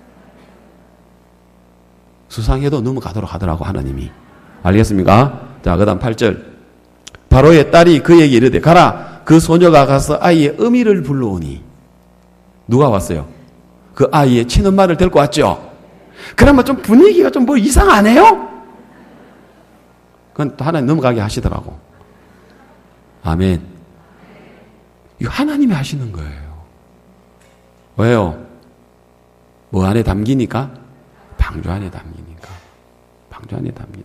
수상해도 넘어가도록 하더라고, 하나님이. 알겠습니까? 자, 그 다음 팔 절. 바로의 딸이 그에게 이르되, 가라. 그 소녀가 가서 아이의 어미를 불러오니. 누가 왔어요? 그 아이의 친엄마를 데리고 왔죠? 그러면 좀 분위기가 좀 뭐 이상하네요? 그건 또 하나님 넘어가게 하시더라고. 아멘. 이거 하나님이 하시는 거예요. 왜요? 뭐 안에 담기니까? 방주 안에 담기니까. 방주 안에 담기니까.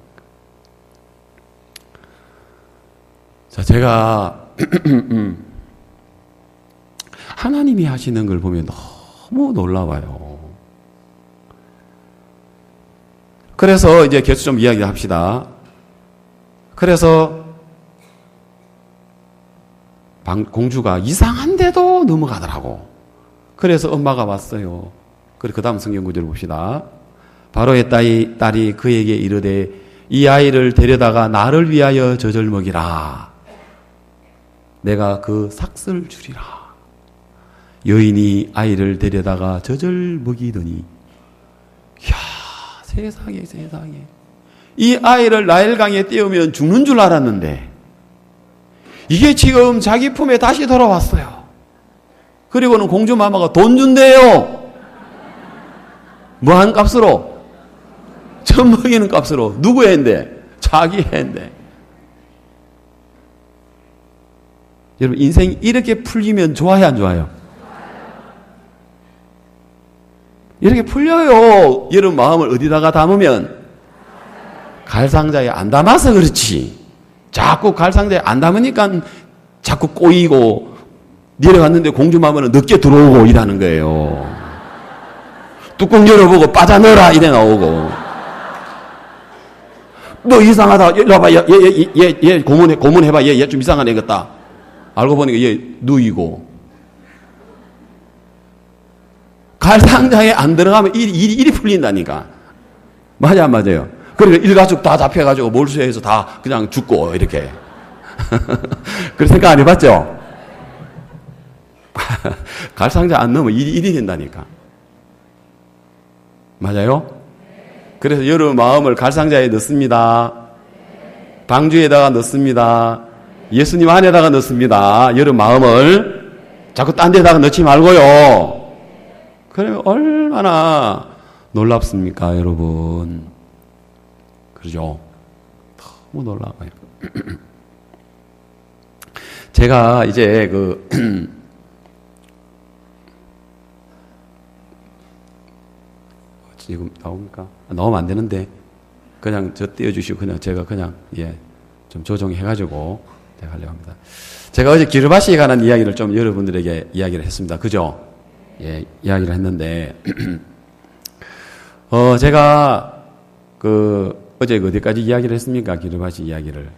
자, 제가 하나님이 하시는 걸 보면 너무 놀라워요. 그래서 이제 계속 좀 이야기합시다. 그래서 방, 공주가 이상한데도 넘어가더라고. 그래서 엄마가 왔어요. 그리고 그 다음 성경 구절을 봅시다. 바로의 딸이, 딸이 그에게 이르되 이 아이를 데려다가 나를 위하여 젖을 먹이라. 내가 그 삭슬 주리라. 여인이 아이를 데려다가 젖을 먹이더니 이야, 세상에 세상에. 이 아이를 나일강에 띄우면 죽는 줄 알았는데 이게 지금 자기 품에 다시 돌아왔어요. 그리고는 공주마마가 돈 준대요. 뭐한 값으로? 젖 먹이는 값으로. 누구 애인데? 자기 애인데. 여러분, 인생 이렇게 풀리면 좋아요, 안 좋아요? 이렇게 풀려요. 여러분 마음을 어디다가 담으면? 갈상자에 안 담아서 그렇지. 자꾸 갈상자에 안 담으니까 자꾸 꼬이고 내려갔는데 공주마마는 늦게 들어오고 이라는 거예요. 뚜껑 열어보고 빠져 넣어라 이래 나오고. 너 이상하다. 이리 와봐. 얘, 얘, 얘, 얘 고문해, 고문해봐. 얘, 얘 좀 이상한 애 같다. 알고 보니까 얘 누이고. 갈상자에 안 들어가면 일이, 일이, 일이 풀린다니까. 맞아, 안 맞아요? 그러니까 일가족 다 잡혀가지고 몰수해서 다 그냥 죽고, 이렇게. 그런 생각 안 해봤죠? 갈상자 안 넣으면 일이, 일이 된다니까. 맞아요? 그래서 여러분 마음을 갈상자에 넣습니다. 방주에다가 넣습니다. 예수님 안에다가 넣습니다. 여러분 마음을 자꾸 딴 데다가 넣지 말고요. 그러면 얼마나 놀랍습니까, 여러분? 그죠? 너무 놀라워요. 제가 이제 그 지금 나옵니까? 나오면 안 되는데 그냥 저 띄워주시고 그냥 제가 그냥 예 좀 조정해가지고 제가 하려고 합니다. 제가 어제 기르바시에 관한 이야기를 좀 여러분들에게 이야기를 했습니다. 그죠? 예, 이야기를 했는데 어 제가 그 어제 어디까지 이야기를 했습니까? 기르바시 이야기를.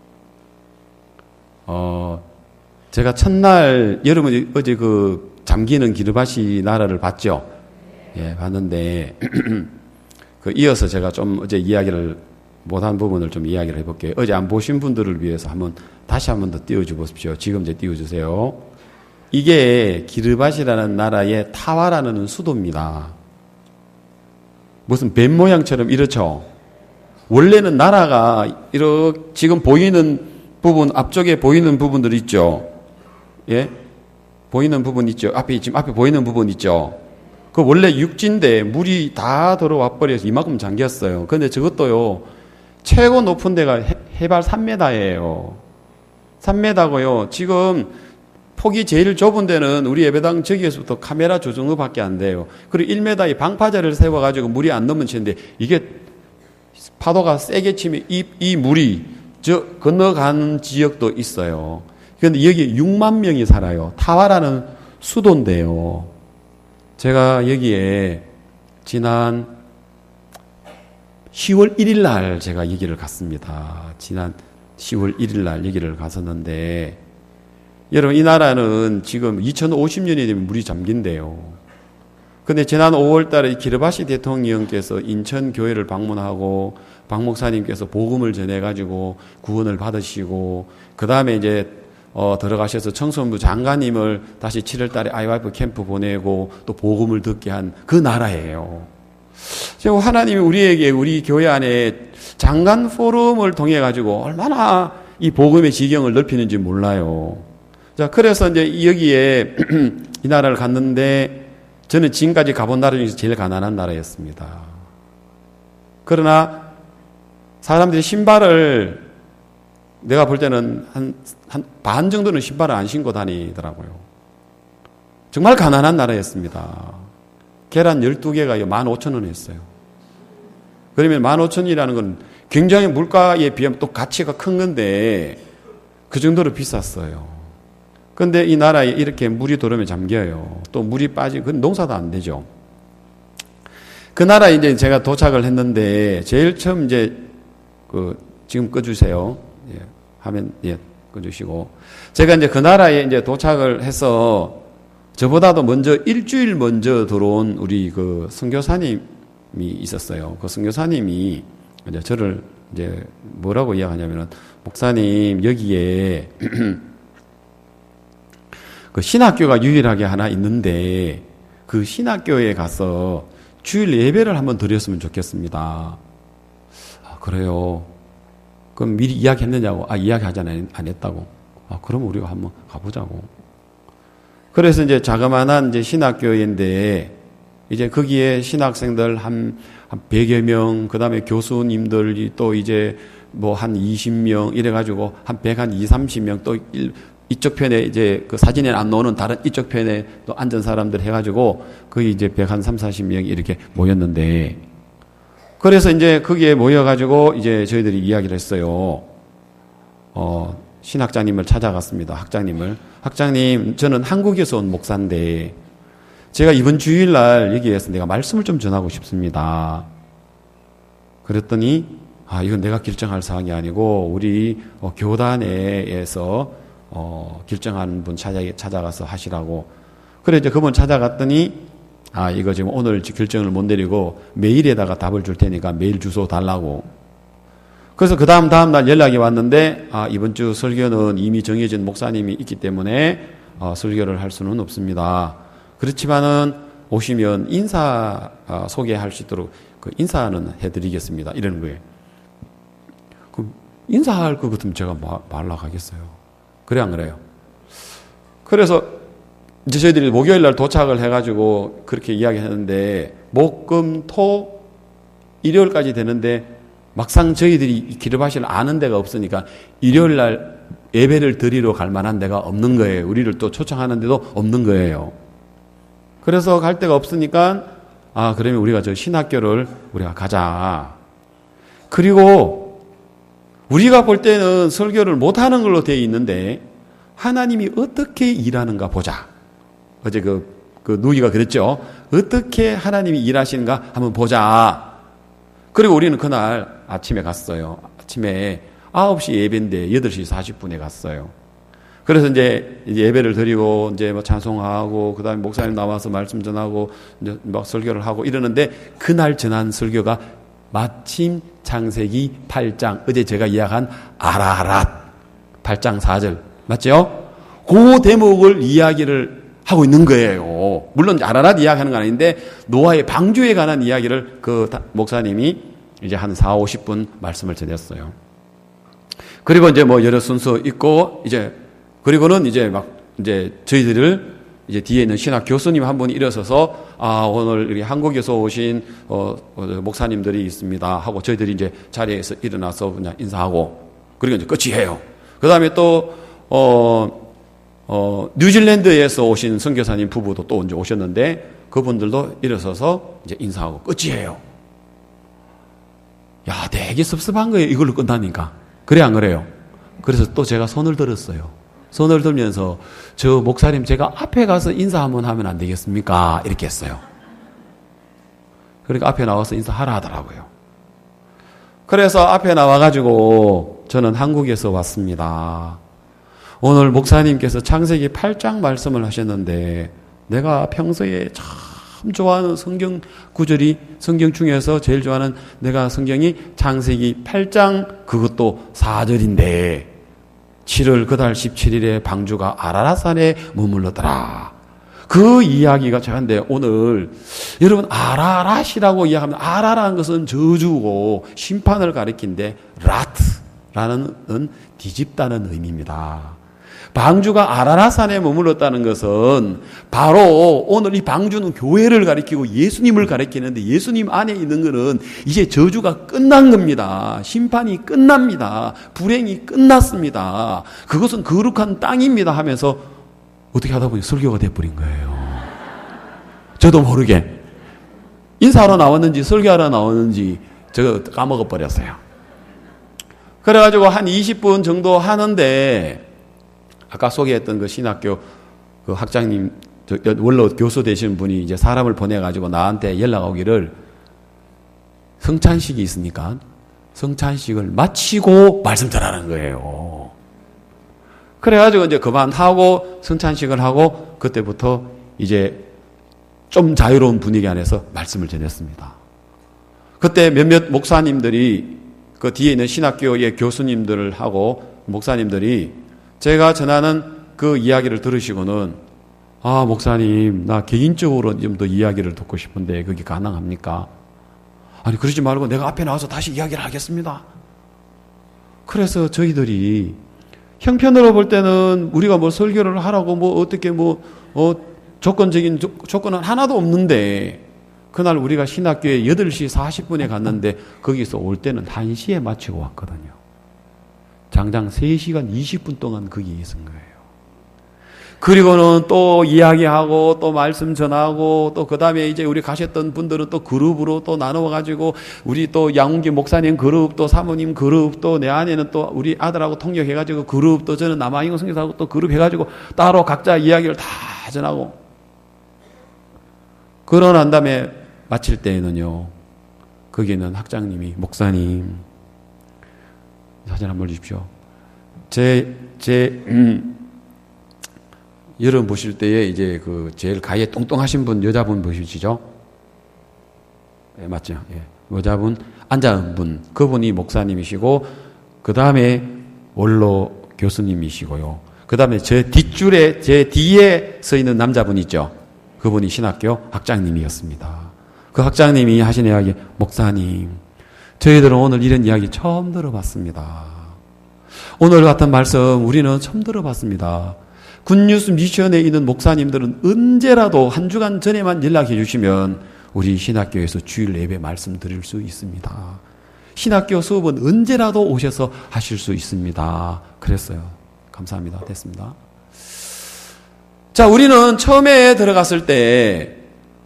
어, 제가 첫날, 여러분 어제 그 잠기는 기르바시 나라를 봤죠? 예, 봤는데, 그 이어서 제가 좀 어제 이야기를, 못한 부분을 좀 이야기를 해볼게요. 어제 안 보신 분들을 위해서 한번, 다시 한번 더 띄워줘 보십시오. 지금 이제 띄워주세요. 이게 기르밭이라는 나라의 타와라는 수도입니다. 무슨 뱀 모양처럼 이렇죠. 원래는 나라가 이렇게 지금 보이는 부분, 앞쪽에 보이는 부분들 있죠. 예? 보이는 부분 있죠. 앞에, 지금 앞에 보이는 부분 있죠. 그 원래 육지인데 물이 다 들어와 버려서 이만큼 잠겼어요. 근데 저것도요, 최고 높은 데가 해, 해발 삼 미터예요. 삼 미터고요. 지금 폭이 제일 좁은 데는 우리 예배당 저기에서부터 카메라 조정호 밖에 안 돼요. 그리고 일 미터의 방파제를 세워가지고 물이 안 넘치는데 이게 파도가 세게 치면 이, 이 물이 저 건너가는 지역도 있어요. 그런데 여기 육만 명이 살아요. 타와라는 수도인데요. 제가 여기에 지난 시월 일일 날 제가 여기를 갔습니다. 지난 시월 일일 날 여기를 갔었는데 여러분 이 나라는 지금 이천오십 년이 되면 물이 잠긴대요. 근데 지난 오월 달에 기르바시 대통령께서 인천 교회를 방문하고 박 목사님께서 복음을 전해가지고 구원을 받으시고 그 다음에 이제 어, 들어가셔서 청소년부 장관님을 다시 칠월 달에 아이와이프 캠프 보내고 또 복음을 듣게 한 그 나라예요. 지금 하나님이 우리에게 우리 교회 안에 장관 포럼을 통해 가지고 얼마나 이 복음의 지경을 넓히는지 몰라요. 자, 그래서 이제 여기에 이 나라를 갔는데 저는 지금까지 가본 나라 중에서 제일 가난한 나라였습니다. 그러나 사람들이 신발을 내가 볼 때는 한, 한 반 정도는 신발을 안 신고 다니더라고요. 정말 가난한 나라였습니다. 계란 열두 개가 만 오천 원 했어요. 그러면 만 오천 원이라는 건 굉장히 물가에 비하면 또 가치가 큰 건데 그 정도로 비쌌어요. 그런데 이 나라에 이렇게 물이 들어오면 잠겨요. 또 물이 빠지고 농사도 안 되죠. 그 나라에 이제 제가 도착을 했는데 제일 처음 이제 그 지금 꺼주세요. 예, 화면 예 꺼주시고 제가 이제 그 나라에 이제 도착을 해서 저보다도 먼저 일주일 먼저 들어온 우리 그 선교사님이 있었어요. 그 선교사님이 이제 저를 이제 뭐라고 이야기하냐면은 목사님 여기에 그 신학교가 유일하게 하나 있는데 그 신학교에 가서 주일 예배를 한번 드렸으면 좋겠습니다. 아, 그래요. 그럼 미리 이야기했느냐고. 아, 이야기하지 안 했다고. 아, 그럼 우리가 한번 가보자고. 그래서 이제 자그마한 이제 신학교인데 이제 거기에 신학생들 한, 한 백여 명, 그 다음에 교수님들이 또 이제 뭐 한 이십 명 이래가지고 한 백 한 이삼십 명 또 일, 이쪽 편에 이제 그 사진에 안 나오는 다른 이쪽 편에 또 앉은 사람들 해가지고 거의 이제 백 한 삼사십 명이 이렇게 모였는데 그래서 이제 거기에 모여가지고 이제 저희들이 이야기를 했어요. 어, 신학장님을 찾아갔습니다. 학장님을. 학장님, 저는 한국에서 온 목사인데 제가 이번 주일날 여기에서 내가 말씀을 좀 전하고 싶습니다. 그랬더니 아, 이건 내가 결정할 사항이 아니고 우리 어, 교단에서 어, 결정하는 분 찾아, 찾아가서 하시라고. 그래, 이제 그분 찾아갔더니, 아, 이거 지금 오늘 결정을 못 내리고 메일에다가 답을 줄 테니까 메일 주소 달라고. 그래서 그 다음, 다음 날 연락이 왔는데, 아, 이번 주 설교는 이미 정해진 목사님이 있기 때문에, 어, 설교를 할 수는 없습니다. 그렇지만은, 오시면 인사, 어, 소개할 수 있도록 그 인사는 해드리겠습니다. 이러는 거예요. 그 인사할 것 같으면 제가 말라 가겠어요. 그래, 안 그래요? 그래서 이제 저희들이 목요일 날 도착을 해가지고 그렇게 이야기 했는데, 목, 금, 토, 일요일까지 되는데, 막상 저희들이 기르바시를 아는 데가 없으니까, 일요일 날 예배를 드리러 갈 만한 데가 없는 거예요. 우리를 또 초청하는데도 없는 거예요. 그래서 갈 데가 없으니까, 아, 그러면 우리가 저 신학교를 우리가 가자. 그리고, 우리가 볼 때는 설교를 못하는 걸로 되어 있는데 하나님이 어떻게 일하는가 보자. 어제 그, 그 누이가 그랬죠. 어떻게 하나님이 일하시는가 한번 보자. 그리고 우리는 그날 아침에 갔어요. 아침에 아홉 시 예배인데 여덟 시 사십 분에 갔어요. 그래서 이제 예배를 드리고 이제 뭐 찬송하고 그다음에 목사님 나와서 말씀 전하고 이제 막 설교를 하고 이러는데 그날 전한 설교가 마침 창세기 팔 장, 어제 제가 이야기한 아라랏 팔 장 사 절 맞죠? 그 대목을 이야기를 하고 있는 거예요. 물론 아라랏 이야기하는 건 아닌데 노아의 방주에 관한 이야기를 그 목사님이 이제 한 사오십 분 말씀을 전했어요. 그리고 이제 뭐 여러 순서 있고 이제 그리고는 이제 막 이제 저희들을 이제 뒤에 있는 신학 교수님 한 분이 일어서서 아 오늘 우리 한국에서 오신 어, 어 목사님들이 있습니다 하고 저희들이 이제 자리에서 일어나서 그냥 인사하고 그리고 이제 끝이 해요. 그 다음에 또 어. 어, 뉴질랜드에서 오신 선교사님 부부도 또 이제 오셨는데 그분들도 일어서서 이제 인사하고 끝이에요. 야, 되게 섭섭한 거예요. 이걸로 끝나니까. 그래, 안 그래요? 그래서 또 제가 손을 들었어요. 손을 들면서 저 목사님 제가 앞에 가서 인사 한번 하면 안 되겠습니까? 이렇게 했어요. 그러니까 앞에 나와서 인사하라 하더라고요. 그래서 앞에 나와가지고 저는 한국에서 왔습니다. 오늘 목사님께서 창세기 팔 장 말씀을 하셨는데 내가 평소에 참 좋아하는 성경 구절이 성경 중에서 제일 좋아하는 내가 성경이 창세기 팔 장 그것도 사 절인데 칠월 그달 십칠 일에 방주가 아라랏산에 머물렀더라. 그 이야기가 저한테 오늘 여러분 아라랏이라고 이야기하면 아라라는 것은 저주고 심판을 가리킨데 라트라는 뒤집다는 의미입니다. 방주가 아라랏산에 머물렀다는 것은 바로 오늘 이 방주는 교회를 가리키고 예수님을 가리키는데 예수님 안에 있는 것은 이제 저주가 끝난 겁니다. 심판이 끝납니다. 불행이 끝났습니다. 그것은 거룩한 땅입니다 하면서 어떻게 하다 보니 설교가 돼버린 거예요. 저도 모르게 인사하러 나왔는지 설교하러 나왔는지 저 까먹어버렸어요. 그래가지고 한 이십 분 정도 하는데 아까 소개했던 그 신학교 그 학장님, 원로 교수 되신 분이 이제 사람을 보내가지고 나한테 연락 오기를 성찬식이 있으니까 성찬식을 마치고 말씀 전하는 거예요. 그래가지고 이제 그만하고 성찬식을 하고 그때부터 이제 좀 자유로운 분위기 안에서 말씀을 전했습니다. 그때 몇몇 목사님들이 그 뒤에 있는 신학교의 교수님들을 하고 목사님들이 제가 전하는 그 이야기를 들으시고는 아 목사님 나 개인적으로 좀 더 이야기를 듣고 싶은데 그게 가능합니까? 아니 그러지 말고 내가 앞에 나와서 다시 이야기를 하겠습니다. 그래서 저희들이 형편으로 볼 때는 우리가 뭐 설교를 하라고 뭐 어떻게 뭐 어 조건적인 조, 조건은 하나도 없는데 그날 우리가 신학교에 여덟 시 사십 분에 갔는데 거기서 올 때는 한 시에 마치고 왔거든요. 장장 세 시간 이십 분 동안 거기에 있은 거예요. 그리고는 또 이야기하고 또 말씀 전하고 또 그 다음에 이제 우리 가셨던 분들은 또 그룹으로 또 나누어가지고 우리 또 양웅기 목사님 그룹 또 사모님 그룹 또 내 안에는 또 우리 아들하고 통역해가지고 그룹 또 저는 남아인공 선교사하고 또 그룹 해가지고 따로 각자 이야기를 다 전하고 그러고 난 다음에 마칠 때에는요 거기는 학장님이 목사님 사진 한번 주십시오. 제, 제, 음, 여러분 보실 때에 이제 그 제일 가에 똥똥하신 분, 여자분 보시죠? 예, 맞죠? 예. 여자분, 앉아있는 분, 그분이 목사님이시고, 그 다음에 원로 교수님이시고요. 그 다음에 제 뒷줄에, 제 뒤에 서 있는 남자분 있죠? 그분이 신학교 학장님이었습니다. 그 학장님이 하신 이야기, 목사님, 저희들은 오늘 이런 이야기 처음 들어봤습니다. 오늘 같은 말씀 우리는 처음 들어봤습니다. 굿뉴스 미션에 있는 목사님들은 언제라도 한 주간 전에만 연락해 주시면 우리 신학교에서 주일 예배 말씀 드릴 수 있습니다. 신학교 수업은 언제라도 오셔서 하실 수 있습니다. 그랬어요. 감사합니다. 됐습니다. 자, 우리는 처음에 들어갔을 때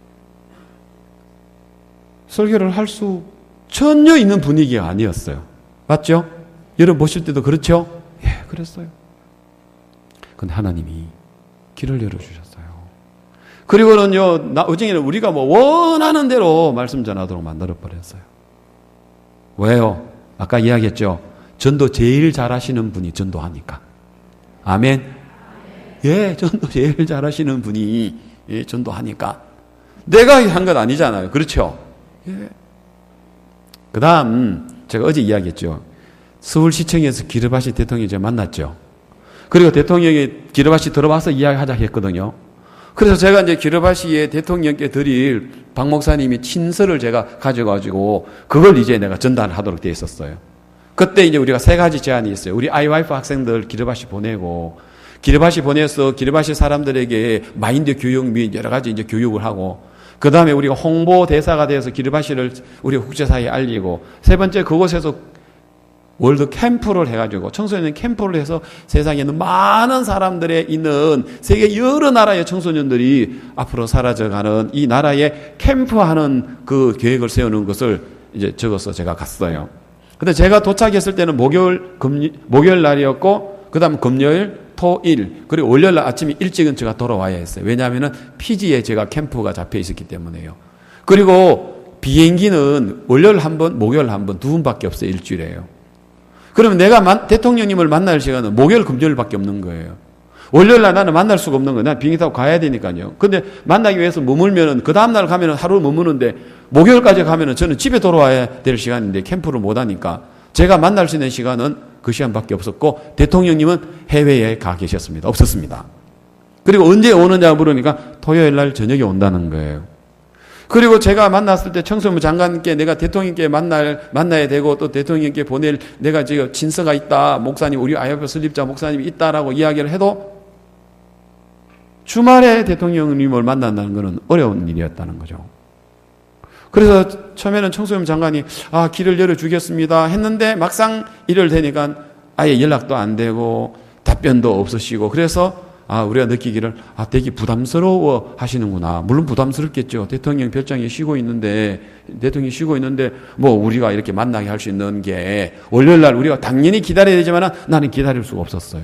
설교를 할 수 전혀 있는 분위기가 아니었어요. 맞죠? 여러분 보실 때도 그렇죠? 예, 그랬어요. 근데 하나님이 길을 열어주셨어요. 그리고는요, 나중에는 우리가 뭐 원하는 대로 말씀 전하도록 만들어버렸어요. 왜요? 아까 이야기했죠? 전도 제일 잘하시는 분이 전도하니까. 아멘? 예, 전도 제일 잘하시는 분이 예, 전도하니까. 내가 한 건 아니잖아요. 그렇죠? 예. 그 다음, 제가 어제 이야기했죠. 서울시청에서 기르바시 대통령이 제가 만났죠. 그리고 대통령이 기르바시 들어와서 이야기하자 했거든요. 그래서 제가 이제 기르바시에 대통령께 드릴 박 목사님이 친서를 제가 가져가지고 그걸 이제 내가 전달하도록 돼 있었어요. 그때 이제 우리가 세 가지 제안이 있어요. 우리 아이와이프 학생들 기르바시 보내고, 기르바시 보내서 기르바시 사람들에게 마인드 교육 및 여러 가지 이제 교육을 하고, 그 다음에 우리가 홍보 대사가 되어서 기르바시를 우리 국제사회에 알리고, 세 번째 그곳에서 월드 캠프를 해가지고 청소년 캠프를 해서 세상에 있는 많은 사람들의 있는 세계 여러 나라의 청소년들이 앞으로 사라져가는 이 나라에 캠프하는 그 계획을 세우는 것을 이제 적어서 제가 갔어요. 근데 제가 도착했을 때는 목요일, 금, 목요일 날이었고, 그 다음 금요일, 토일, 그리고 월요일 날 아침에 일찍은 제가 돌아와야 했어요. 왜냐하면은 피지에 제가 캠프가 잡혀 있었기 때문에요. 그리고 비행기는 월요일 한 번, 목요일 한 번, 두 번밖에 없어요. 일주일에요. 그러면 내가 만, 대통령님을 만날 시간은 목요일, 금요일밖에 없는 거예요. 월요일 날 나는 만날 수가 없는 거예요. 난 비행기 타고 가야 되니까요. 근데 만나기 위해서 머물면은 그 다음날 가면은 하루 머무는데 목요일까지 가면은 저는 집에 돌아와야 될 시간인데 캠프를 못 하니까 제가 만날 수 있는 시간은 그 시간밖에 없었고 대통령님은 해외에 가 계셨습니다. 없었습니다. 그리고 언제 오느냐 물으니까 토요일 날 저녁에 온다는 거예요. 그리고 제가 만났을 때 청소부 장관께 내가 대통령께 만날, 만나야 되고 또 대통령께 보낼 내가 지금 진서가 있다. 목사님, 우리 아이와이프 설립자 목사님이 있다라고 이야기를 해도 주말에 대통령님을 만난다는 것은 어려운 일이었다는 거죠. 그래서 처음에는 청소년 장관이 아, 길을 열어주겠습니다 했는데 막상 일요일 되니까 아예 연락도 안 되고 답변도 없으시고 그래서 아, 우리가 느끼기를, 아, 되게 부담스러워 하시는구나. 물론 부담스럽겠죠. 대통령 별장에 쉬고 있는데, 대통령이 쉬고 있는데, 뭐, 우리가 이렇게 만나게 할 수 있는 게, 월요일 날 우리가 당연히 기다려야 되지만 나는 기다릴 수가 없었어요.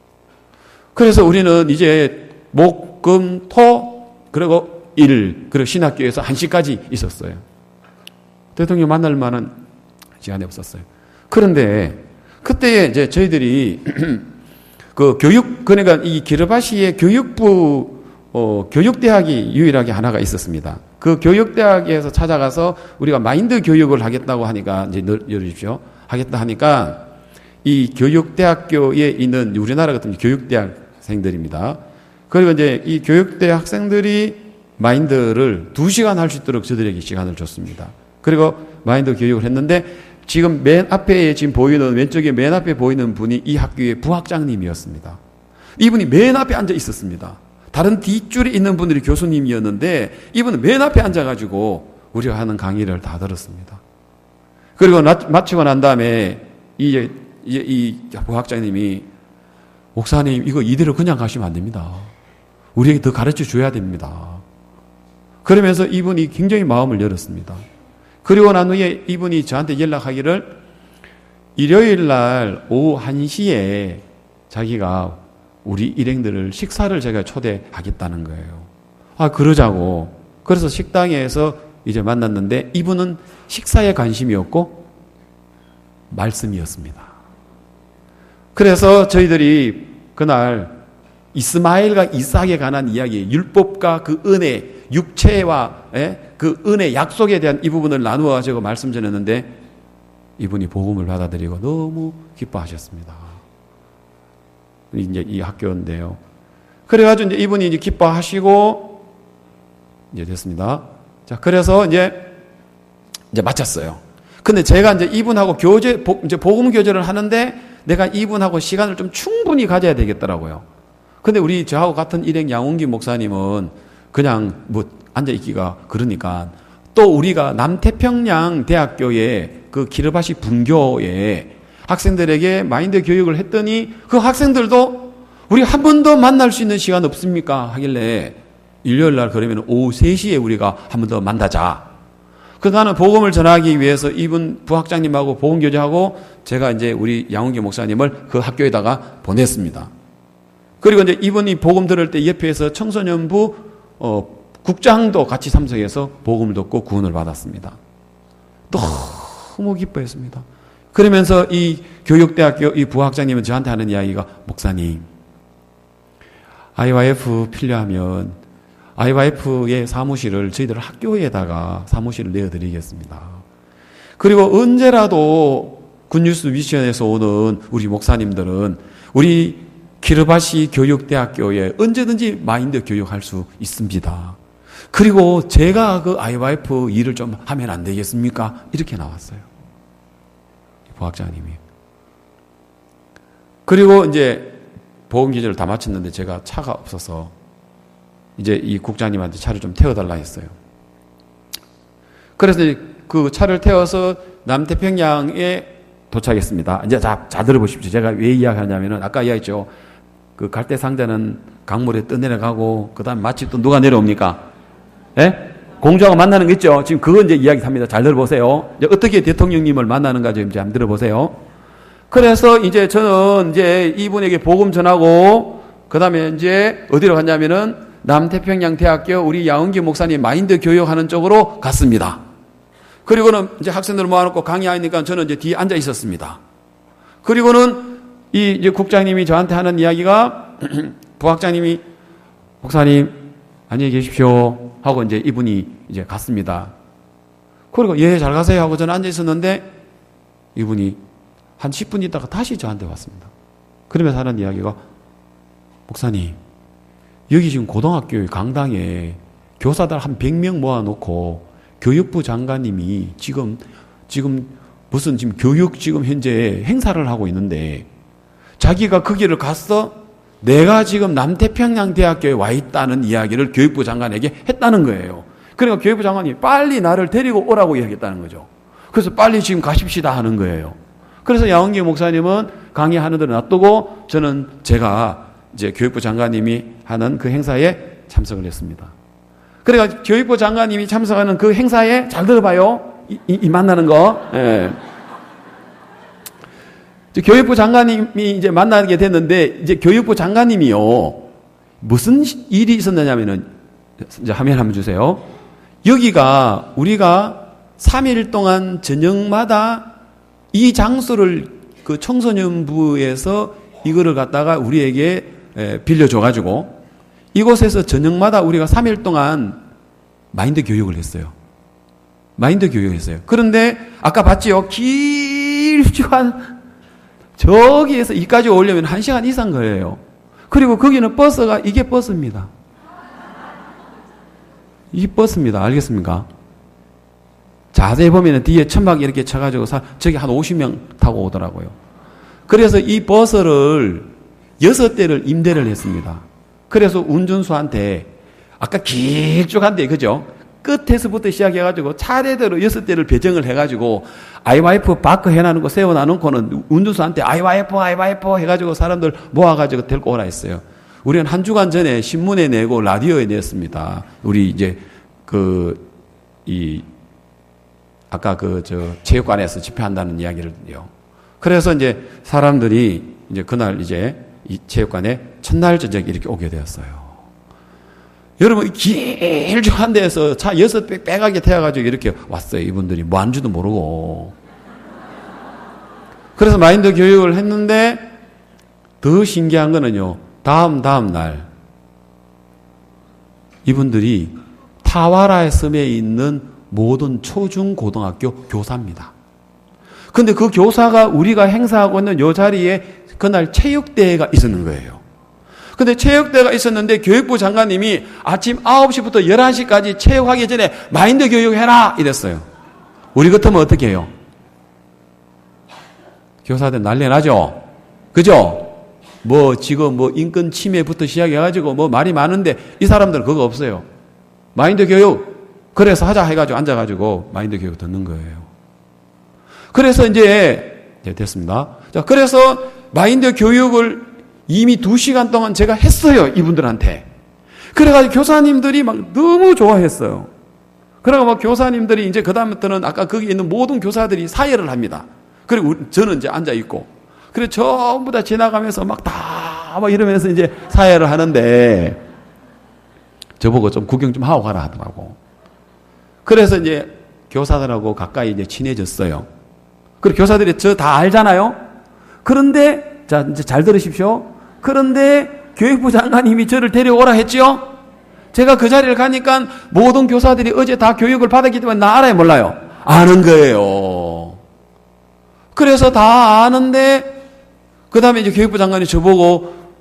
그래서 우리는 이제 목, 금, 토, 그리고 일, 그리고 신학교에서 한 시까지 있었어요. 대통령 만날 만한 시간이 없었어요. 그런데, 그때 이제 저희들이, 그 교육, 그러니까 이 기르바시의 교육부, 어, 교육대학이 유일하게 하나가 있었습니다. 그 교육대학에서 찾아가서 우리가 마인드 교육을 하겠다고 하니까, 이제 열어주십시오. 하겠다 하니까, 이 교육대학교에 있는 우리나라 같은 교육대학생들입니다. 그리고 이제 이 교육대 학생들이 마인드를 두 시간 할 수 있도록 저들에게 시간을 줬습니다. 그리고 마인드 교육을 했는데, 지금 맨 앞에 지금 보이는 왼쪽에 맨 앞에 보이는 분이 이 학교의 부학장님이었습니다. 이분이 맨 앞에 앉아 있었습니다. 다른 뒷줄에 있는 분들이 교수님이었는데 이분은 맨 앞에 앉아가지고 우리가 하는 강의를 다 들었습니다. 그리고 나, 마치고 난 다음에 이, 이, 이 부학장님이 목사님 이거 이대로 그냥 가시면 안 됩니다. 우리에게 더 가르쳐 줘야 됩니다. 그러면서 이분이 굉장히 마음을 열었습니다. 그리고 난 후에 이분이 저한테 연락하기를 일요일 날 오후 한 시에 자기가 우리 일행들을 식사를 제가 초대하겠다는 거예요. 아, 그러자고. 그래서 식당에서 이제 만났는데 이분은 식사에 관심이었고 말씀이었습니다. 그래서 저희들이 그날 이스마엘과 이삭에 관한 이야기, 율법과 그 은혜, 육체와 예? 그 은혜, 약속에 대한 이 부분을 나누어 가지고 말씀 전했는데 이분이 복음을 받아들이고 너무 기뻐하셨습니다. 이제 이 학교인데요. 그래가지고 이제 이분이 이제 기뻐하시고 이제 됐습니다. 자, 그래서 이제 이제 마쳤어요. 근데 제가 이제 이분하고 교제, 이제 복음 교제를 하는데 내가 이분하고 시간을 좀 충분히 가져야 되겠더라고요. 근데 우리 저하고 같은 일행 양홍기 목사님은 그냥 뭐 앉아있기가 그러니까 또 우리가 남태평양 대학교에 그 기르바시 분교에 학생들에게 마인드 교육을 했더니 그 학생들도 우리 한 번 더 만날 수 있는 시간 없습니까? 하길래 일요일 날 그러면 오후 세 시에 우리가 한 번 더 만나자. 그래서 나는 복음을 전하기 위해서 이분 부학장님하고 복음 교제하고 제가 이제 우리 양홍기 목사님을 그 학교에다가 보냈습니다. 그리고 이제 이분이 복음 들을 때 옆에서 청소년부 어, 국장도 같이 참석해서 복음을 듣고 구원을 받았습니다. 너무 기뻐했습니다. 그러면서 이 교육대학교 이 부학장님은 저한테 하는 이야기가 목사님, 아이와이에프 필요하면 아이와이에프의 사무실을 저희들 학교에다가 사무실을 내어드리겠습니다. 그리고 언제라도 굿뉴스 미션에서 오는 우리 목사님들은 우리 키르바시 교육대학교에 언제든지 마인드 교육할 수 있습니다. 그리고 제가 그 아이와이에프 일을 좀 하면 안 되겠습니까? 이렇게 나왔어요. 부학장님이. 그리고 이제 보험기제를 다 마쳤는데 제가 차가 없어서 이제 이 국장님한테 차를 좀 태워달라 했어요. 그래서 그 차를 태워서 남태평양에 도착했습니다. 이제 자, 자 들어보십시오. 제가 왜 이야기하냐면은 아까 이야기했죠. 그 갈대 상자는 강물에 떠내려가고 그 다음 마치 또 누가 내려옵니까? 예? 공주하고 만나는 거 있죠? 지금 그거 이제 이야기 합니다. 잘 들어보세요. 이제 어떻게 대통령님을 만나는가 좀 이제 한번 들어보세요. 그래서 이제 저는 이제 이분에게 복음 전하고 그 다음에 이제 어디로 갔냐면은 남태평양 대학교 우리 야은기 목사님 마인드 교육하는 쪽으로 갔습니다. 그리고는 이제 학생들 모아놓고 강의하니까 저는 이제 뒤에 앉아 있었습니다. 그리고는 이 이제 국장님이 저한테 하는 이야기가 부학장님이 목사님 안녕히 계십시오 하고 이제 이분이 이제 갔습니다. 그리고 예, 잘 가세요 하고 저는 앉아 있었는데 이분이 한 십 분 있다가 다시 저한테 왔습니다. 그러면서 하는 이야기가 목사님 여기 지금 고등학교 강당에 교사들 한 백 명 모아놓고 교육부 장관님이 지금 지금 무슨 지금 교육 지금 현재 행사를 하고 있는데 자기가 거기를 갔어 내가 지금 남태평양 대학교에 와 있다는 이야기를 교육부 장관에게 했다는 거예요. 그러니까 교육부 장관이 빨리 나를 데리고 오라고 이야기했다는 거죠. 그래서 빨리 지금 가십시다 하는 거예요. 그래서 야원기 목사님은 강의하는 대로 놔두고 저는 제가 이제 교육부 장관님이 하는 그 행사에 참석을 했습니다. 그러니까 교육부 장관님이 참석하는 그 행사에 잘 들어봐요. 이, 이, 이 만나는 거. 예. 교육부 장관님이 이제 만나게 됐는데 이제 교육부 장관님이요 무슨 일이 있었느냐면은 이제 화면 한번 주세요. 여기가 우리가 삼 일 동안 저녁마다 이 장소를 그 청소년부에서 이거를 갖다가 우리에게 빌려줘가지고 이곳에서 저녁마다 우리가 삼 일 동안 마인드 교육을 했어요. 마인드 교육을 했어요. 그런데 아까 봤지요? 길쭉한 저기에서 이까지 오려면 한 시간 이상 걸려요. 그리고 거기는 버스가 이게 버스입니다. 이 버스입니다. 알겠습니까? 자세히 보면 뒤에 천막 이렇게 쳐가지고 사, 저기 한 오십 명 타고 오더라고요. 그래서 이 버스를 여섯 대를 임대를 했습니다. 그래서 운전수한테 아까 길쭉한데 그죠? 끝에서부터 시작해가지고 차례대로 여섯 대를 배정을 해가지고 아이와이프 바크 해놔놓고 세워놔놓고는 운전수한테 아이와이프 아이와이프 해가지고 사람들 모아가지고 데리고 오라 했어요. 우리는 한 주간 전에 신문에 내고 라디오에 냈습니다. 우리 이제 그 이 아까 그 저 체육관에서 집회한다는 이야기를요. 그래서 이제 사람들이 이제 그날 이제 이 체육관에 첫날 저녁에 이렇게 오게 되었어요. 여러분 길쭉한 데에서 차 여섯 배 빼가게 태워가지고 이렇게 왔어요. 이분들이 뭐 한지도 모르고. 그래서 마인드 교육을 했는데 더 신기한 거는요. 다음 다음 날 이분들이 타와라 섬에 있는 모든 초중고등학교 교사입니다. 근데 그 교사가 우리가 행사하고 있는 요 자리에 그날 체육대회가 있었는 거예요. 근데 체육대회가 있었는데 교육부 장관님이 아침 아홉 시부터 열한 시까지 체육하기 전에 마인드 교육해라 이랬어요. 우리 같으면 어떻게 해요? 교사들 난리 나죠? 그죠? 뭐 지금 뭐 인권 침해부터 시작해가지고 뭐 말이 많은데 이 사람들은 그거 없어요. 마인드 교육 그래서 하자 해가지고 앉아가지고 마인드 교육 듣는 거예요. 그래서 이제 네, 됐습니다. 자, 그래서 마인드 교육을 이미 두 시간 동안 제가 했어요. 이분들한테. 그래가지고 교사님들이 막 너무 좋아했어요. 그러고 막 교사님들이 이제 그다음부터는 아까 거기 있는 모든 교사들이 사회를 합니다. 그리고 저는 이제 앉아있고. 그래 전부 다 지나가면서 막 다 막 이러면서 이제 사회를 하는데 저보고 좀 구경 좀 하고 가라 하더라고. 그래서 이제 교사들하고 가까이 이제 친해졌어요. 그리고 교사들이 저 다 알잖아요. 그런데 자 이제 잘 들으십시오. 그런데 교육부 장관님이 저를 데려오라 했죠. 제가 그 자리를 가니까 모든 교사들이 어제 다 교육을 받았기 때문에 나 알아요, 몰라요? 아는 거예요. 그래서 다 아는데 그 다음에 이제 교육부 장관이 저보고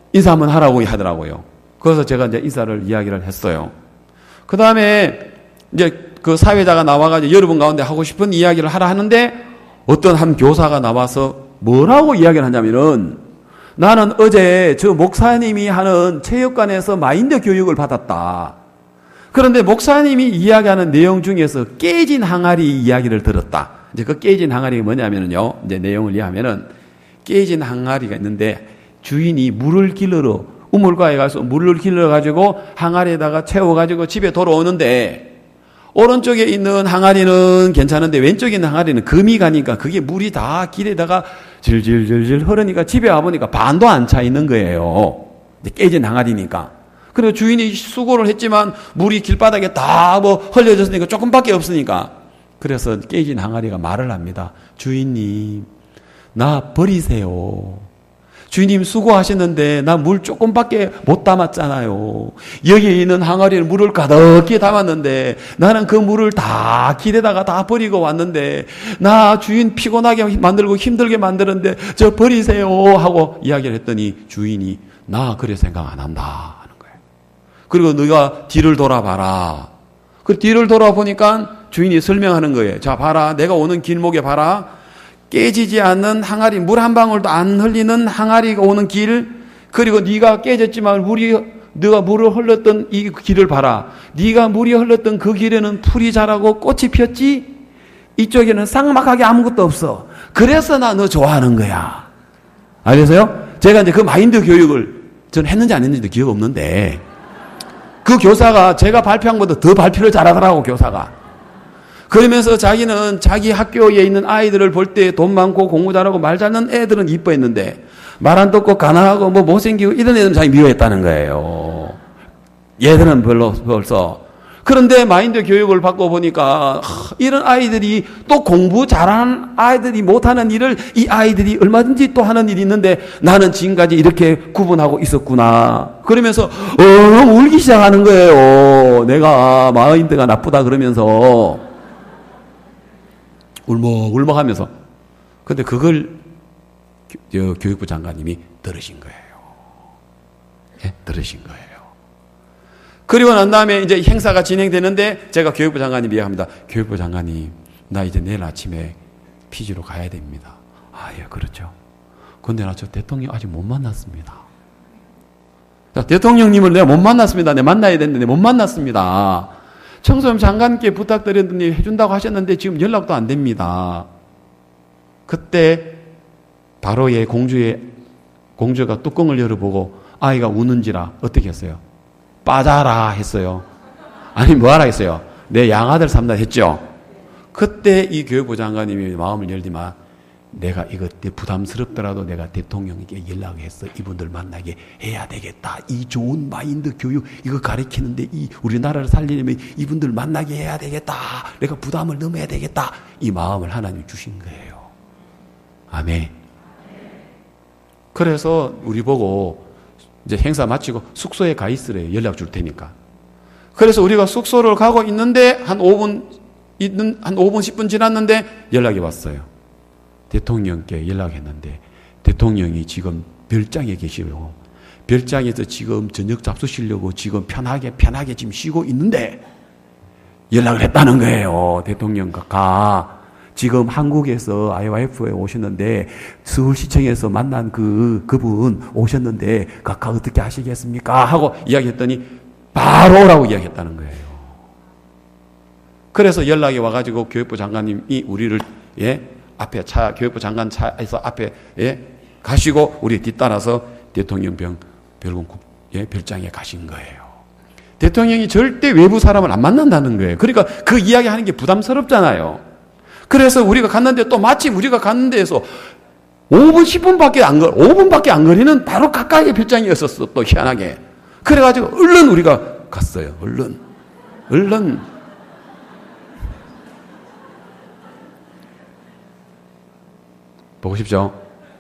인사 한번 하라고 하더라고요. 그래서 제가 이제 인사를 이야기를 했어요. 그 다음에 이제 그 사회자가 나와가지고 여러분 가운데 하고 싶은 이야기를 하라 하는데 어떤 한 교사가 나와서 뭐라고 이야기를 하냐면은 나는 어제 저 목사님이 하는 체육관에서 마인드 교육을 받았다. 그런데 목사님이 이야기하는 내용 중에서 깨진 항아리 이야기를 들었다. 이제 그 깨진 항아리가 뭐냐면요. 이제 내용을 이해하면은 깨진 항아리가 있는데 주인이 물을 길러러 우물가에 가서 물을 길러 가지고 항아리에다가 채워 가지고 집에 돌아오는데 오른쪽에 있는 항아리는 괜찮은데 왼쪽에 있는 항아리는 금이 가니까 그게 물이 다 길에다가 질질질질 흐르니까 집에 와보니까 반도 안 차 있는 거예요. 이제 깨진 항아리니까. 그리고 주인이 수고를 했지만 물이 길바닥에 다 뭐 흘려졌으니까 조금밖에 없으니까. 그래서 깨진 항아리가 말을 합니다. 주인님, 나 버리세요. 주인님 수고하셨는데 나 물 조금밖에 못 담았잖아요. 여기 있는 항아리에 물을 가득히 담았는데 나는 그 물을 다 길에다가 다 버리고 왔는데 나 주인 피곤하게 만들고 힘들게 만드는데 저 버리세요 하고 이야기를 했더니 주인이 나 그래 생각 안 한다 하는 거예요. 그리고 너가 뒤를 돌아봐라. 그 뒤를 돌아보니까 주인이 설명하는 거예요. 자 봐라, 내가 오는 길목에 봐라. 깨지지 않는 항아리, 물 한 방울도 안 흘리는 항아리가 오는 길, 그리고 네가 깨졌지만 물이, 네가 물을 흘렀던 이 길을 봐라. 네가 물이 흘렀던 그 길에는 풀이 자라고 꽃이 폈지? 이쪽에는 쌍막하게 아무것도 없어. 그래서 나 너 좋아하는 거야. 알겠어요? 제가 이제 그 마인드 교육을 전 했는지 안 했는지도 기억 없는데 그 교사가 제가 발표한 것보다 더 발표를 잘하더라고, 교사가. 그러면서 자기는 자기 학교에 있는 아이들을 볼 때 돈 많고 공부 잘하고 말 잘하는 애들은 이뻐했는데 말 안 듣고 가난하고 뭐 못생기고 이런 애들은 자기 미워했다는 거예요. 얘들은 별로 벌써. 그런데 마인드 교육을 받고 보니까 하, 이런 아이들이 또 공부 잘하는 아이들이 못하는 일을 이 아이들이 얼마든지 또 하는 일이 있는데 나는 지금까지 이렇게 구분하고 있었구나. 그러면서 어, 울기 시작하는 거예요. 내가 마인드가 나쁘다 그러면서. 울먹울먹 하면서. 근데 그걸 교, 교육부 장관님이 들으신 거예요. 예? 들으신 거예요. 그리고 난 다음에 이제 행사가 진행되는데 제가 교육부 장관님 이야기합니다. 교육부 장관님, 나 이제 내일 아침에 피지로 가야 됩니다. 아, 예, 그렇죠. 근데 나 저 대통령 아직 못 만났습니다. 자, 대통령님을 내가 못 만났습니다. 내가 만나야 되는데 못 만났습니다. 청소년 장관께 부탁드렸더니 해준다고 하셨는데 지금 연락도 안 됩니다. 그때 바로 예 공주의 공주가 뚜껑을 열어보고 아이가 우는지라 어떻게 했어요? 빠자라 했어요. 아니 뭐하라 했어요? 내 양아들 삼다 했죠. 그때 이 교육부 장관님이 마음을 열지만 내가 이것 때 부담스럽더라도 내가 대통령에게 연락해서 이분들 만나게 해야 되겠다. 이 좋은 마인드 교육 이거 가르치는데 이 우리나라를 살리려면 이분들 만나게 해야 되겠다. 내가 부담을 넘어야 되겠다. 이 마음을 하나님 주신 거예요. 아멘. 그래서 우리 보고 이제 행사 마치고 숙소에 가 있으래요. 연락 줄 테니까. 그래서 우리가 숙소를 가고 있는데 한 오 분 있는 한 오 분 십 분 지났는데 연락이 왔어요. 대통령께 연락했는데 대통령이 지금 별장에 계시고 별장에서 지금 저녁 잡수시려고 지금 편하게 편하게 지금 쉬고 있는데 연락을 했다는 거예요. 대통령과 가 지금 한국에서 아이오에프에 오셨는데 서울시청에서 만난 그 그분 오셨는데 각각 어떻게 하시겠습니까? 하고 이야기했더니 바로 오라고 이야기했다는 거예요. 그래서 연락이 와가지고 교육부 장관님이 우리를 예 앞에 차 교육부 장관 차에서 앞에 예 가시고 우리 뒤따라서 대통령 병 별궁 예 별장에 가신 거예요. 대통령이 절대 외부 사람을 안 만난다는 거예요. 그러니까 그 이야기하는 게 부담스럽잖아요. 그래서 우리가 갔는데 또 마침 우리가 갔는 데에서 오 분, 십 분밖에 안 걸, 오 분밖에 안 거리는 바로 가까이의 별장이었었어, 또 희한하게. 그래가지고 얼른 우리가 갔어요. 얼른. 얼른. 보고 싶죠?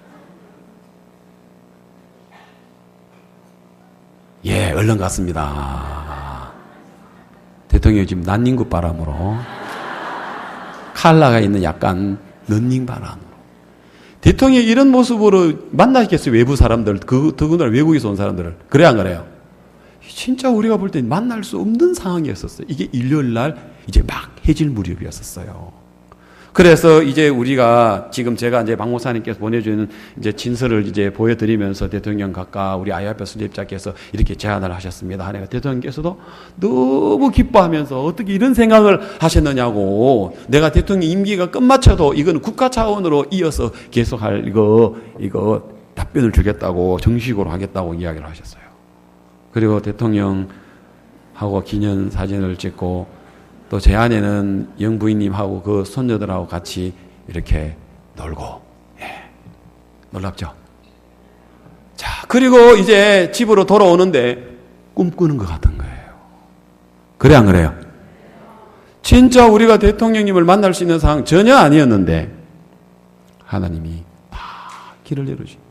예, 얼른 갔습니다. 대통령이 지금 난닝구 바람으로 칼라가 있는 약간 런닝 바람으로 대통령이 이런 모습으로 만나겠어요? 외부 사람들, 그, 더군다나 외국에서 온 사람들을. 그래, 안 그래요? 진짜 우리가 볼 때 만날 수 없는 상황이었었어요. 이게 일요일 날 이제 막 해질 무렵이었었어요. 그래서 이제 우리가 지금 제가 이제 박 목사님께서 보내주는 이제 진서를 이제 보여드리면서 대통령 각과 우리 아이아페 수립자께서 이렇게 제안을 하셨습니다. 하니까 대통령께서도 너무 기뻐하면서 어떻게 이런 생각을 하셨느냐고, 내가 대통령 임기가 끝마쳐도 이건 국가 차원으로 이어서 계속할 이거, 이거 답변을 주겠다고 정식으로 하겠다고 이야기를 하셨어요. 그리고 대통령하고 기념 사진을 찍고 또 제 아내는 영부인님하고 그 손녀들하고 같이 이렇게 놀고, 예. 놀랍죠? 자, 그리고 이제 집으로 돌아오는데 꿈꾸는 것 같은 거예요. 그래, 안 그래요? 진짜 우리가 대통령님을 만날 수 있는 상황 전혀 아니었는데 하나님이 다 길을 열어주십니다.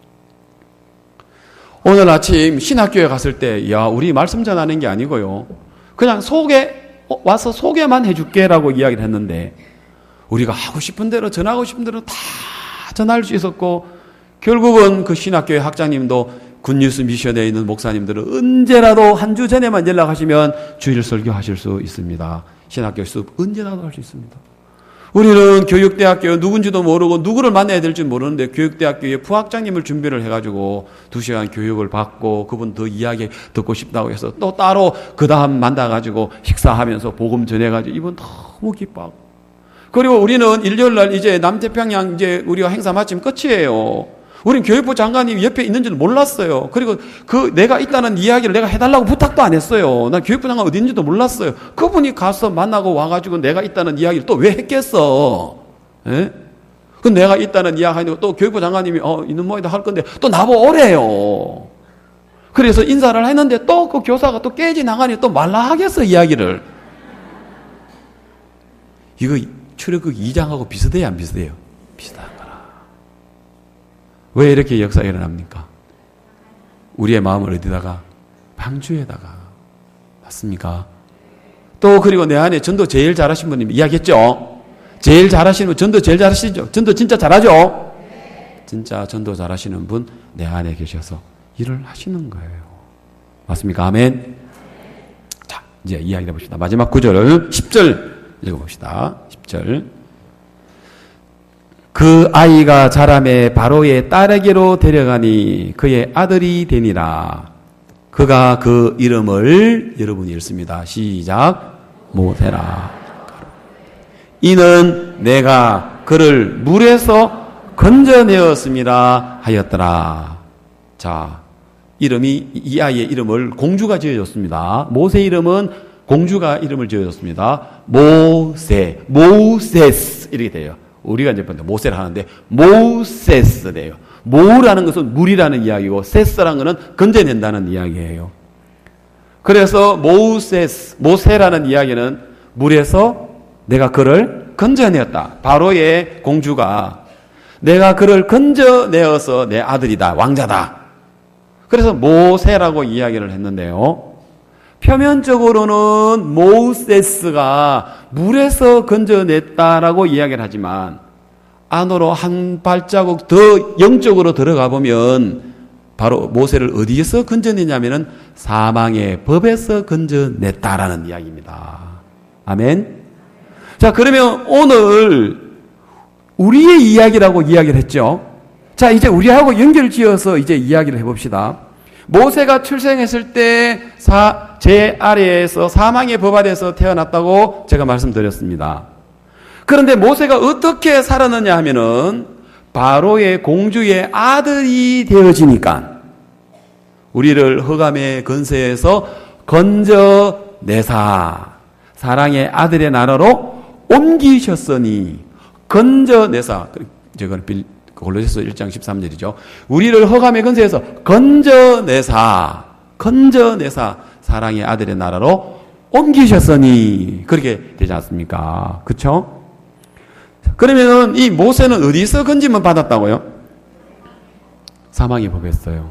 오늘 아침 신학교에 갔을 때, 야, 우리 말씀 전하는 게 아니고요, 그냥 소개, 와서 소개만 해줄게라고 이야기를 했는데, 우리가 하고 싶은 대로, 전하고 싶은 대로 다 전할 수 있었고, 결국은 그 신학교의 학장님도 굿뉴스 미션에 있는 목사님들은 언제라도 한 주 전에만 연락하시면 주일 설교하실 수 있습니다. 신학교 수업 언제라도 할 수 있습니다. 우리는 교육대학교 누군지도 모르고 누구를 만나야 될지 모르는데 교육대학교에 부학장님을 준비를 해가지고 두 시간 교육을 받고 그분 더 이야기 듣고 싶다고 해서 또 따로 그 다음 만나가지고 식사하면서 복음 전해가지고 이분 너무 기뻐하고, 그리고 우리는 일요일날 이제 남태평양 이제 우리가 행사 마침 끝이에요. 우린 교육부 장관님이 옆에 있는지는 몰랐어요. 그리고 그 내가 있다는 이야기를 내가 해달라고 부탁도 안 했어요. 난 교육부 장관 어디 있는지도 몰랐어요. 그분이 가서 만나고 와가지고 내가 있다는 이야기를 또 왜 했겠어? 예? 그 내가 있다는 이야기 하니까 또 교육부 장관님이 어 있는 모양이다 할 건데 또 나보고 오래요. 그래서 인사를 했는데 또 그 교사가 또 깨지 나가니 또 말라 하겠어 이야기를. 이거 출애굽 이 장하고 비슷해요, 안 비슷해요? 비슷한 거라. 왜 이렇게 역사가 일어납니까? 우리의 마음을 어디다가? 방주에다가. 맞습니까? 또 그리고 내 안에 전도 제일 잘하신 분이 이야기했죠? 제일 잘하시는 분, 전도 제일 잘하시죠? 전도 진짜 잘하죠? 진짜 전도 잘하시는 분 내 안에 계셔서 일을 하시는 거예요. 맞습니까? 아멘? 자, 이제 이야기 해봅시다. 마지막 구절을 십 절 읽어봅시다. 십 절. 그 아이가 자라매 바로의 딸에게로 데려가니 그의 아들이 되니라. 그가 그 이름을 여러분이 읽습니다. 시작. 모세라. 이는 내가 그를 물에서 건져내었습니다 하였더라. 자, 이름이, 이 아이의 이름을 공주가 지어줬습니다. 모세 이름은 공주가 이름을 지어줬습니다. 모세, 모세스 이렇게 돼요. 우리가 이제 모세를 하는데 모세스 돼요. 모라는 것은 물이라는 이야기고 세스라는 것은 건져낸다는 이야기예요. 그래서 모세스, 모세라는 이야기는 물에서 내가 그를 건져내었다. 바로의 공주가 내가 그를 건져내어서 내 아들이다, 왕자다. 그래서 모세라고 이야기를 했는데요. 표면적으로는 모세스가 물에서 건져냈다라고 이야기를 하지만 안으로 한 발자국 더 영적으로 들어가 보면 바로 모세를 어디에서 건져내냐면은 사망의 법에서 건져냈다라는 이야기입니다. 아멘. 자, 그러면 오늘 우리의 이야기라고 이야기를 했죠. 자, 이제 우리하고 연결 지어서 이제 이야기를 해봅시다. 모세가 출생했을 때 사, 제 아래에서 사망의 법 아래에서 태어났다고 제가 말씀드렸습니다. 그런데 모세가 어떻게 살았느냐 하면은 바로의 공주의 아들이 되어지니까 우리를 흑암의 건세에서 건져내사 사랑의 아들의 나라로 옮기셨으니 건져내사 저건 빌 골로새서 일 장 십삼 절이죠. 우리를 흑암의 건세에서 건져내사, 건져내사 사랑의 아들의 나라로 옮기셨으니 그렇게 되지 않습니까? 그렇죠? 그러면은 이 모세는 어디서 건짐을 받았다고요? 사망의 법이었어요.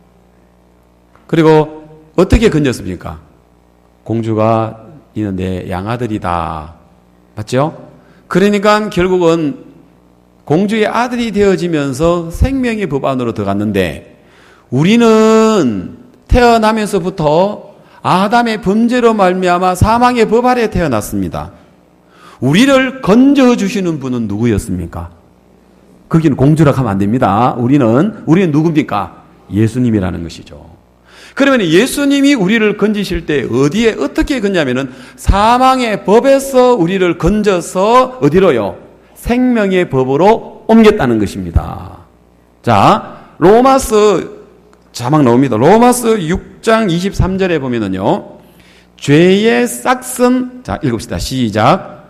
그리고 어떻게 건졌습니까? 공주가 이는 내 양아들이다. 맞죠? 그러니까 결국은 공주의 아들이 되어지면서 생명의 법 안으로 들어갔는데 우리는 태어나면서부터 아담의 범죄로 말미암아 사망의 법 아래 태어났습니다. 우리를 건져주시는 분은 누구였습니까? 거기는 공주라고 하면 안 됩니다. 우리는 우리는 누굽니까? 예수님이라는 것이죠. 그러면 예수님이 우리를 건지실 때 어디에 어떻게 건냐면은 사망의 법에서 우리를 건져서 어디로요? 생명의 법으로 옮겼다는 것입니다. 자, 로마서 자막 나옵니다. 로마서 육 장 이십삼 절에 보면은요. 죄의 싹은 자, 읽읍시다. 시작.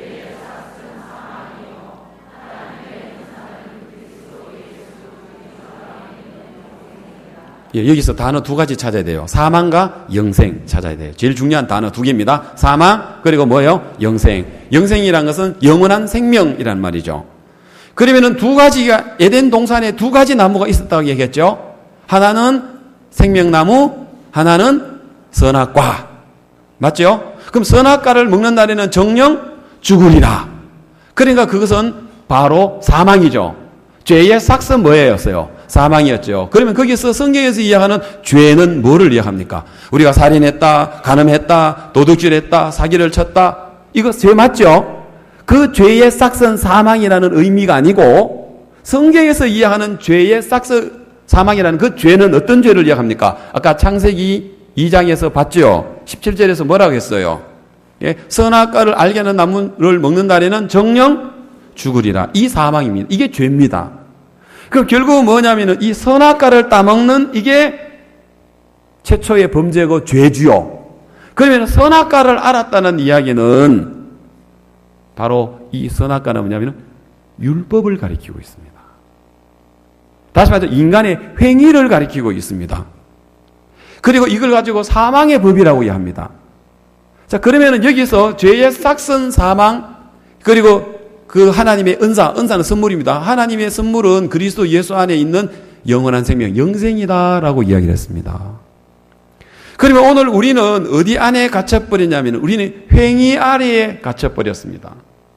예, 여기서 단어 두 가지 찾아야 돼요. 사망과 영생 찾아야 돼요. 제일 중요한 단어 두 개입니다. 사망 그리고 뭐예요? 영생. 영생이란 것은 영원한 생명이란 말이죠. 그러면은 두 가지가 에덴 동산에 두 가지 나무가 있었다고 얘기했죠. 하나는 생명나무, 하나는 선악과. 맞죠? 그럼 선악과를 먹는 날에는 정령 죽으리라. 그러니까 그것은 바로 사망이죠. 죄의 싹은 뭐였어요? 사망이었죠. 그러면 거기서 성경에서 이야기하는 죄는 뭐를 이야기합니까? 우리가 살인했다, 간음했다, 도둑질했다, 사기를 쳤다. 이거 죄 맞죠? 그 죄의 싹은 사망이라는 의미가 아니고 성경에서 이야기하는 죄의 싹은 사망이라는 그 죄는 어떤 죄를 이야기합니까? 아까 창세기 이 장에서 봤죠? 십칠 절에서 뭐라고 했어요? 예, 선악과를 알게 하는 나무를 먹는 날에는 정령 죽으리라. 이 사망입니다. 이게 죄입니다. 그럼 결국은 뭐냐면은 이 선악과를 따먹는 이게 최초의 범죄고 죄지요. 그러면 선악과를 알았다는 이야기는 바로 이 선악과는 뭐냐면은 율법을 가리키고 있습니다. 다시 말해서 인간의 행위를 가리키고 있습니다. 그리고 이걸 가지고 사망의 법이라고 이야기합니다. 자, 그러면은 여기서 죄의 싹은 사망, 그리고 그 하나님의 은사, 은사는 선물입니다. 하나님의 선물은 그리스도 예수 안에 있는 영원한 생명, 영생이다라고 이야기를 했습니다. 그러면 오늘 우리는 어디 안에 갇혀버렸냐면 우리는 행위 아래에 갇혀버렸습니다.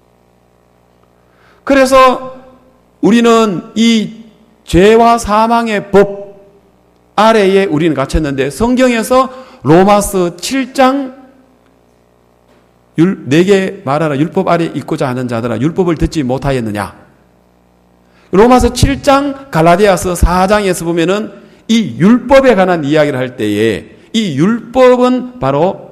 그래서 우리는 이 죄와 사망의 법 아래에 우리는 갇혔는데 성경에서 로마서 칠 장 율, 내게 말하라. 율법 아래 있고자 하는 자들아, 율법을 듣지 못하였느냐. 로마서 칠 장, 갈라디아서 사 장에서 보면은 이 율법에 관한 이야기를 할 때에 이 율법은 바로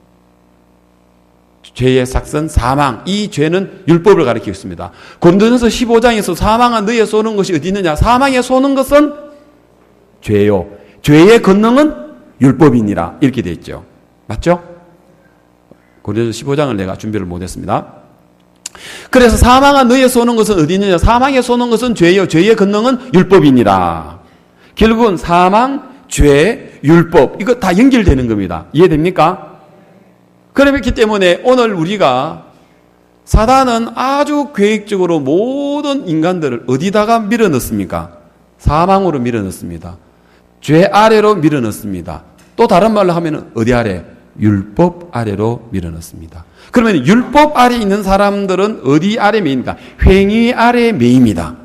죄의 삭선, 사망. 이 죄는 율법을 가리키고 있습니다. 고린도전서 십오 장에서 사망한 너희에 쏘는 것이 어디 있느냐. 사망에 쏘는 것은 죄요. 죄의 권능은 율법이니라. 이렇게 되어 있죠. 맞죠? 고린도전서 십오 장을 내가 준비를 못했습니다. 그래서 사망한 너희에 쏘는 것은 어디 있느냐. 사망에 쏘는 것은 죄요. 죄의 권능은 율법이니라. 결국은 사망, 죄, 율법 이거 다 연결되는 겁니다. 이해됩니까? 그렇기 때문에 오늘 우리가 사단은 아주 계획적으로 모든 인간들을 어디다가 밀어넣습니까? 사망으로 밀어넣습니다. 죄 아래로 밀어넣습니다. 또 다른 말로 하면 어디 아래? 율법 아래로 밀어넣습니다. 그러면 율법 아래에 있는 사람들은 어디 아래 매입니까? 행위 아래에 매입니다.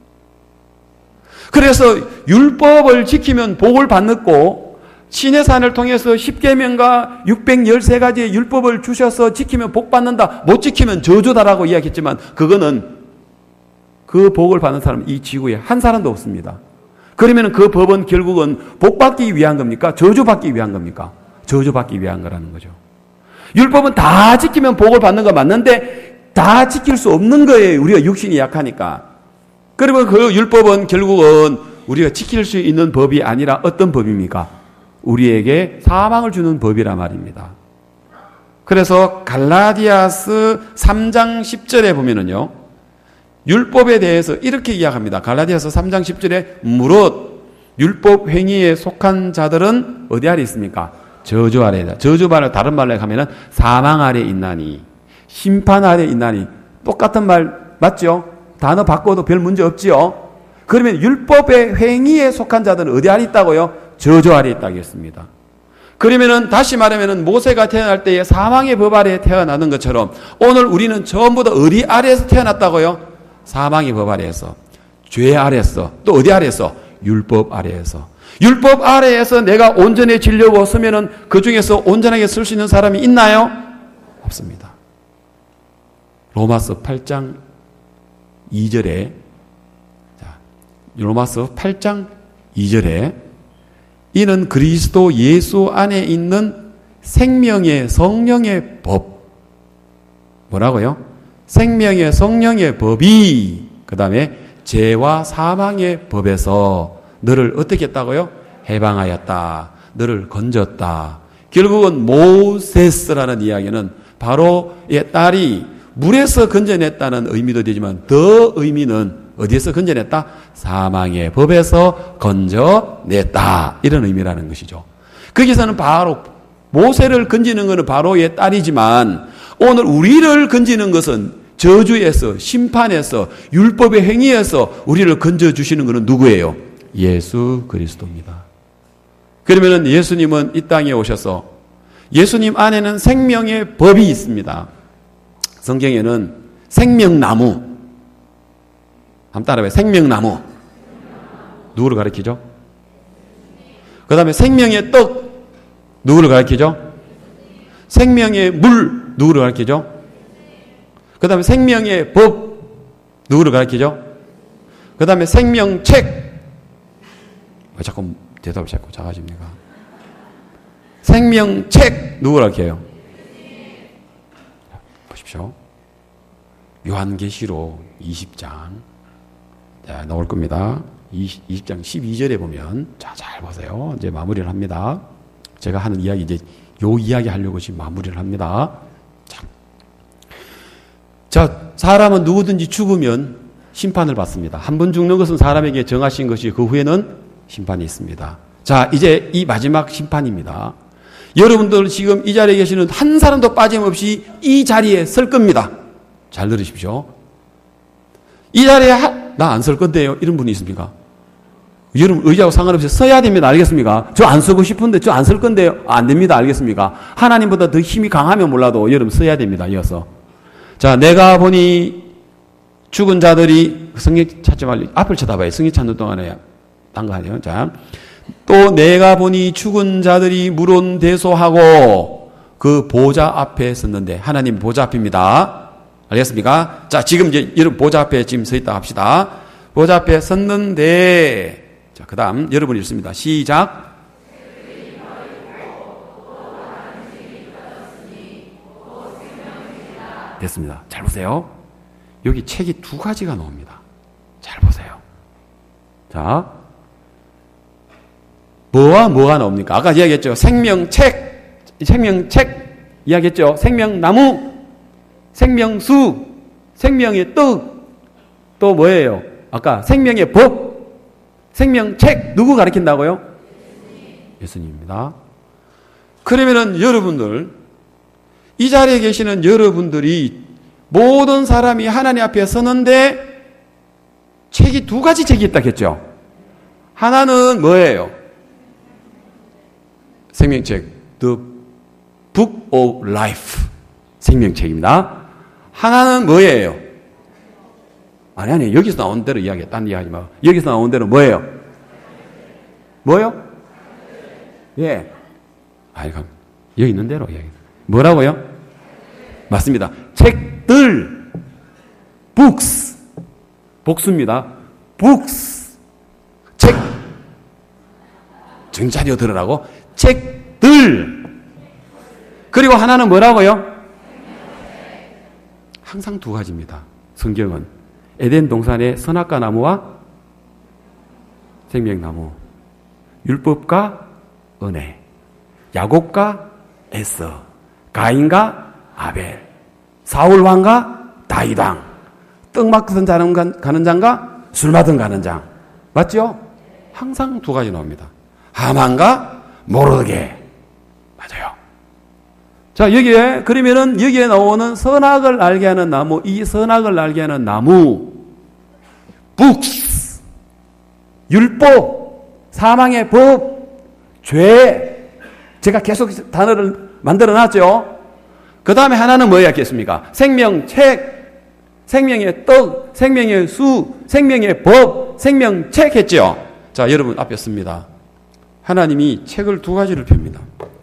그래서 율법을 지키면 복을 받고 신의 산을 통해서 십계명과 육백십삼 가지의 율법을 주셔서 지키면 복 받는다. 못 지키면 저주다라고 이야기했지만 그거는 그 복을 받는 사람은 이 지구에 한 사람도 없습니다. 그러면 그 법은 결국은 복 받기 위한 겁니까? 저주 받기 위한 겁니까? 저주 받기 위한 거라는 거죠. 율법은 다 지키면 복을 받는 거 맞는데 다 지킬 수 없는 거예요. 우리가 육신이 약하니까. 그러면 그 율법은 결국은 우리가 지킬 수 있는 법이 아니라 어떤 법입니까? 우리에게 사망을 주는 법이란 말입니다. 그래서 갈라디아서 삼 장 십 절에 보면은요, 율법에 대해서 이렇게 이야기합니다. 갈라디아서 삼 장 십 절에 무릇 율법 행위에 속한 자들은 어디 아래 있습니까? 저주 아래다. 저주 말을 다른 말로 하면은 사망 아래 있나니, 심판 아래 있나니. 똑같은 말 맞죠? 단어 바꿔도 별 문제 없지요? 그러면 율법의 행위에 속한 자들은 어디 아래 있다고요? 저주 아래 있다고 했습니다. 그러면은 다시 말하면은 모세가 태어날 때에 사망의 법 아래에 태어나는 것처럼 오늘 우리는 전부 다 어디 아래에서 태어났다고요? 사망의 법 아래에서, 죄 아래에서, 또 어디 아래에서? 율법 아래에서. 율법 아래에서 내가 온전해지려고 서면은 그 중에서 온전하게 설 수 있는 사람이 있나요? 없습니다. 로마서 팔 장 이 절에, 자, 로마서 팔 장 이 절에 이는 그리스도 예수 안에 있는 생명의 성령의 법. 뭐라고요? 생명의 성령의 법이 그 다음에 죄와 사망의 법에서 너를 어떻게 했다고요? 해방하였다. 너를 건졌다. 결국은 모세스라는 이야기는 바로 이 딸이 물에서 건져냈다는 의미도 되지만 더 의미는 어디에서 건져냈다? 사망의 법에서 건져냈다. 이런 의미라는 것이죠. 거기서는 바로 모세를 건지는 것은 바로 의 딸이지만 오늘 우리를 건지는 것은 저주에서, 심판에서, 율법의 행위에서 우리를 건져주시는 것은 누구예요? 예수 그리스도입니다. 그러면 예수님은 이 땅에 오셔서 예수님 안에는 생명의 법이 있습니다. 성경에는 생명나무, 한번 따라해봐요. 생명나무. 누구를 가리키죠? 그 다음에 생명의 떡, 누구를 가리키죠? 생명의 물, 누구를 가리키죠? 그 다음에 생명의 법, 누구를 가리키죠? 그 다음에 생명책. 왜 자꾸 대답을 자꾸 작아집니까? 생명책, 누구를 가리켜요? 보십시오. 요한계시록 이십 장. 자, 나올 겁니다. 이십 장 십이 절에 보면, 자, 잘 보세요. 이제 마무리를 합니다. 제가 하는 이야기, 이제 요 이야기 하려고 지금 마무리를 합니다. 자, 자 사람은 누구든지 죽으면 심판을 받습니다. 한 번 죽는 것은 사람에게 정하신 것이 그 후에는 심판이 있습니다. 자, 이제 이 마지막 심판입니다. 여러분들 지금 이 자리에 계시는 한 사람도 빠짐없이 이 자리에 설 겁니다. 잘 들으십시오. 이 자리에 나 안 설 건데요. 이런 분이 있습니까? 여러분 의지하고 상관없이 서야 됩니다. 알겠습니까? 저 안 서고 싶은데 저 안 설 건데요. 안 됩니다. 알겠습니까? 하나님보다 더 힘이 강하면 몰라도 여러분 서야 됩니다. 이어서. 자, 내가 보니 죽은 자들이 성경 찾지 말고 앞을 쳐다봐요. 성경 찾는 동안에 딴 거 아니에요. 자, 또 내가 보니 죽은 자들이 물온대소하고 그 보좌 앞에 섰는데 하나님 보좌 앞입니다. 알겠습니까? 자, 지금 이제 여러분 보좌 앞에 지금 서 있다 합시다. 보좌 앞에 섰는데, 자, 그 다음 여러분 읽습니다. 시작. 됐습니다. 잘 보세요. 여기 책이 두 가지가 나옵니다. 잘 보세요. 자, 뭐와 뭐가 나옵니까? 아까 이야기했죠. 생명책, 생명책 이야기했죠. 생명나무, 생명수, 생명의 떡, 또 뭐예요? 아까 생명의 법, 생명책 누구 가르친다고요? 예수님입니다. 그러면은 여러분들 이 자리에 계시는 여러분들이 모든 사람이 하나님 앞에 서는데 책이 두 가지 책이 있다 했죠. 하나는 뭐예요? 생명책, The Book of Life, 생명책입니다. 하나는 뭐예요? 아니, 아니, 여기서 나온 대로 이야기해. 딴 이야기 하지 마. 여기서 나온 대로 뭐예요? 뭐요? 예. 아니, 그럼, 여기 있는 대로 이야기. 뭐라고요? 맞습니다. 책들. books. 복수입니다. books. 책. 정차려 들으라고. 책들. 그리고 하나는 뭐라고요? 항상 두 가지입니다. 성경은. 에덴 동산의 선악과 나무와 생명나무. 율법과 은혜. 야곱과 에서. 가인과 아벨. 사울 왕과 다윗 왕. 떡 맞던 자는 가는 장과 술 맞은 가는 장. 맞죠? 항상 두 가지 나옵니다. 하만과 모르게. 맞아요. 자, 여기에, 그러면은 여기에 나오는 선악을 알게 하는 나무, 이 선악을 알게 하는 나무, books, 율법, 사망의 법, 죄. 제가 계속 단어를 만들어 놨죠? 그 다음에 하나는 뭐였겠습니까? 생명책. 생명의 떡, 생명의 수, 생명의 법, 생명책 했죠. 자, 여러분 앞에 씁니다. 하나님이 책을 두 가지를 펴니다.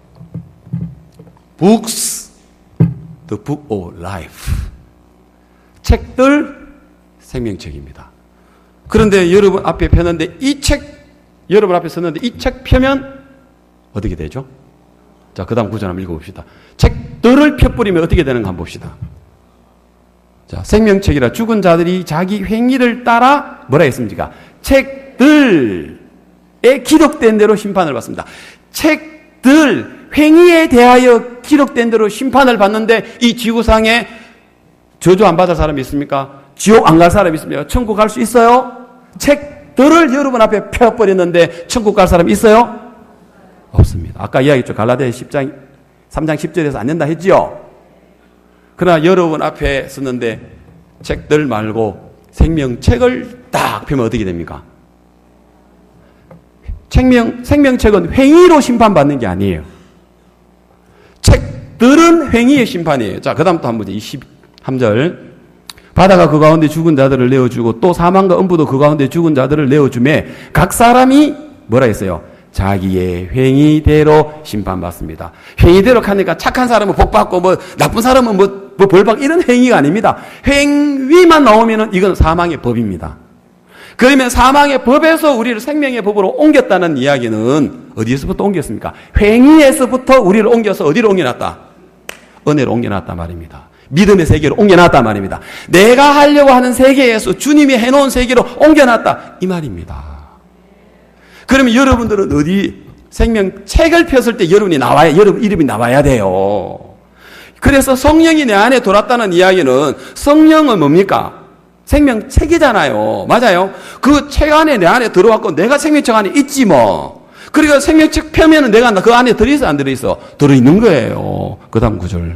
Books, the book of life. 책들, 생명책입니다. 그런데 여러분 앞에 펴는데 이 책, 여러분 앞에 썼는데 이 책 펴면 어떻게 되죠? 자, 그 다음 구절 한번 읽어봅시다. 책들을 펴버리면 어떻게 되는가 한번 봅시다. 자, 생명책이라 죽은 자들이 자기 행위를 따라 뭐라 했습니까? 책들에 기록된 대로 심판을 받습니다. 책들, 행위에 대하여 기록된 대로 심판을 받는데 이 지구상에 저주 안 받을 사람이 있습니까? 지옥 안 갈 사람이 있습니까? 천국 갈 수 있어요? 책들을 여러분 앞에 펴버렸는데 천국 갈 사람이 있어요? 없습니다. 아까 이야기했죠. 갈라디아 십 장, 삼 장 십 절에서 안 된다 했죠? 그러나 여러분 앞에 썼는데 책들 말고 생명책을 딱 펴면 어떻게 됩니까? 생명, 생명책은 행위로 심판받는 게 아니에요. 책들은 행위의 심판이에요. 자, 그 다음 또 한 번, 이십삼 절. 바다가 그 가운데 죽은 자들을 내어주고 또 사망과 음부도 그 가운데 죽은 자들을 내어주매 각 사람이 뭐라 했어요? 자기의 행위대로 심판받습니다. 행위대로 하니까 착한 사람은 복받고 뭐 나쁜 사람은 뭐, 뭐 벌받고 이런 행위가 아닙니다. 행위만 나오면은 이건 사망의 법입니다. 그러면 사망의 법에서 우리를 생명의 법으로 옮겼다는 이야기는 어디에서부터 옮겼습니까? 행위에서부터 우리를 옮겨서 어디로 옮겨놨다? 은혜로 옮겨놨단 말입니다. 믿음의 세계로 옮겨놨단 말입니다. 내가 하려고 하는 세계에서 주님이 해놓은 세계로 옮겨놨다 이 말입니다. 그러면 여러분들은 어디 생명책을 폈을 때 여러분이 나와야, 여러분 이름이 나와야 돼요. 그래서 성령이 내 안에 돌았다는 이야기는 성령은 뭡니까? 생명책이잖아요. 맞아요? 그 책 안에 내 안에 들어왔고 내가 생명책 안에 있지 뭐. 그러니까 생명책 펴면은 내가 그 안에 들어있어 안 들어있어? 들어있는 거예요. 그 다음 구절.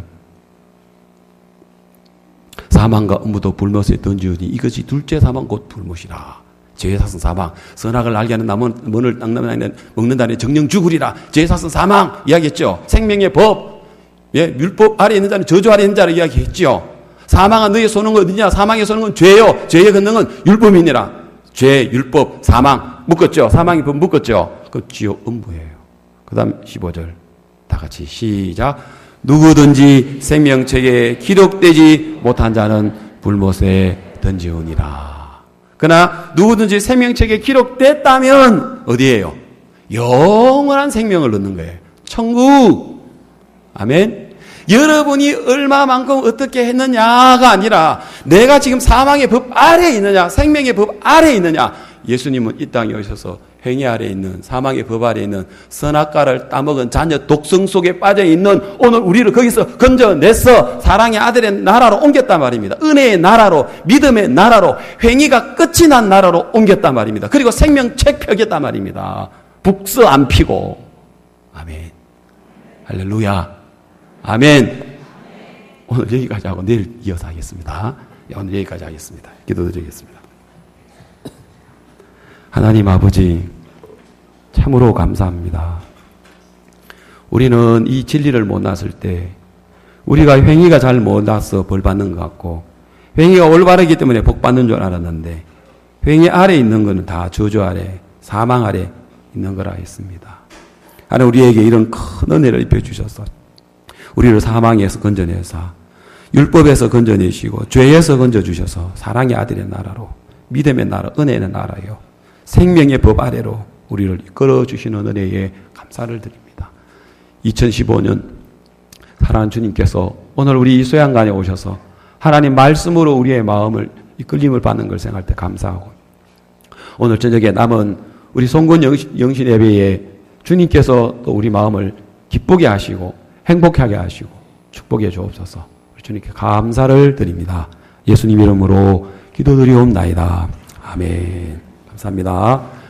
사망과 음부도 불못에 던지우니 이것이 둘째 사망 곧 불못이라. 죄의 사슬 사망. 선악을 알게 하는 남은 문을 땅나면 먹는다니 정령 죽으리라. 죄의 사슬 사망 이야기했죠. 생명의 법. 예, 율법 아래 있는 자는 저주 아래 있는 자를 이야기했죠. 사망은 너의 쏘는 건 어디냐? 사망의 쏘는 건 죄요. 죄의 권능은 율법이니라. 죄, 율법, 사망 묶었죠. 사망의 법 묶었죠. 그 지옥 음부예요. 그 다음 십오 절 다 같이 시작. 누구든지 생명책에 기록되지 못한 자는 불못에 던지우니라. 그러나 누구든지 생명책에 기록됐다면 어디예요? 영원한 생명을 얻는 거예요. 천국. 아멘. 여러분이 얼마만큼 어떻게 했느냐가 아니라 내가 지금 사망의 법 아래에 있느냐 생명의 법 아래에 있느냐. 예수님은 이 땅에 오셔서 행위 아래에 있는 사망의 법 아래에 있는 선악과를 따먹은 자녀 독성 속에 빠져있는 오늘 우리를 거기서 건져내서 사랑의 아들의 나라로 옮겼단 말입니다. 은혜의 나라로 믿음의 나라로 행위가 끝이 난 나라로 옮겼단 말입니다. 그리고 생명책 펴겠단 말입니다. 북서 안 피고. 아멘. 할렐루야. 아멘. 오늘 여기까지 하고 내일 이어서 하겠습니다. 오늘 여기까지 하겠습니다. 기도드리겠습니다. 하나님 아버지, 참으로 감사합니다. 우리는 이 진리를 못났을 때 우리가 행위가 잘 못나서 벌 받는 것 같고 행위가 올바르기 때문에 복 받는 줄 알았는데 행위 아래 있는 것은 다 저주 아래, 사망 아래 있는 거라 했습니다. 하나님 우리에게 이런 큰 은혜를 입혀주셔서 우리를 사망에서 건져내사 율법에서 건져내시고 죄에서 건져주셔서 사랑의 아들의 나라로 믿음의 나라, 은혜의 나라요 생명의 법 아래로 우리를 이끌어 주시는 은혜에 감사를 드립니다. 이천십오 년 사랑하는 주님께서 오늘 우리 이 소양관에 오셔서 하나님 말씀으로 우리의 마음을 이끌림을 받는 걸 생각할 때 감사하고 오늘 저녁에 남은 우리 송건 영신, 영신 예배에 주님께서 또 우리 마음을 기쁘게 하시고 행복하게 하시고 축복해 주옵소서. 주님께 감사를 드립니다. 예수님 이름으로 기도드리옵나이다. 아멘. 감사합니다.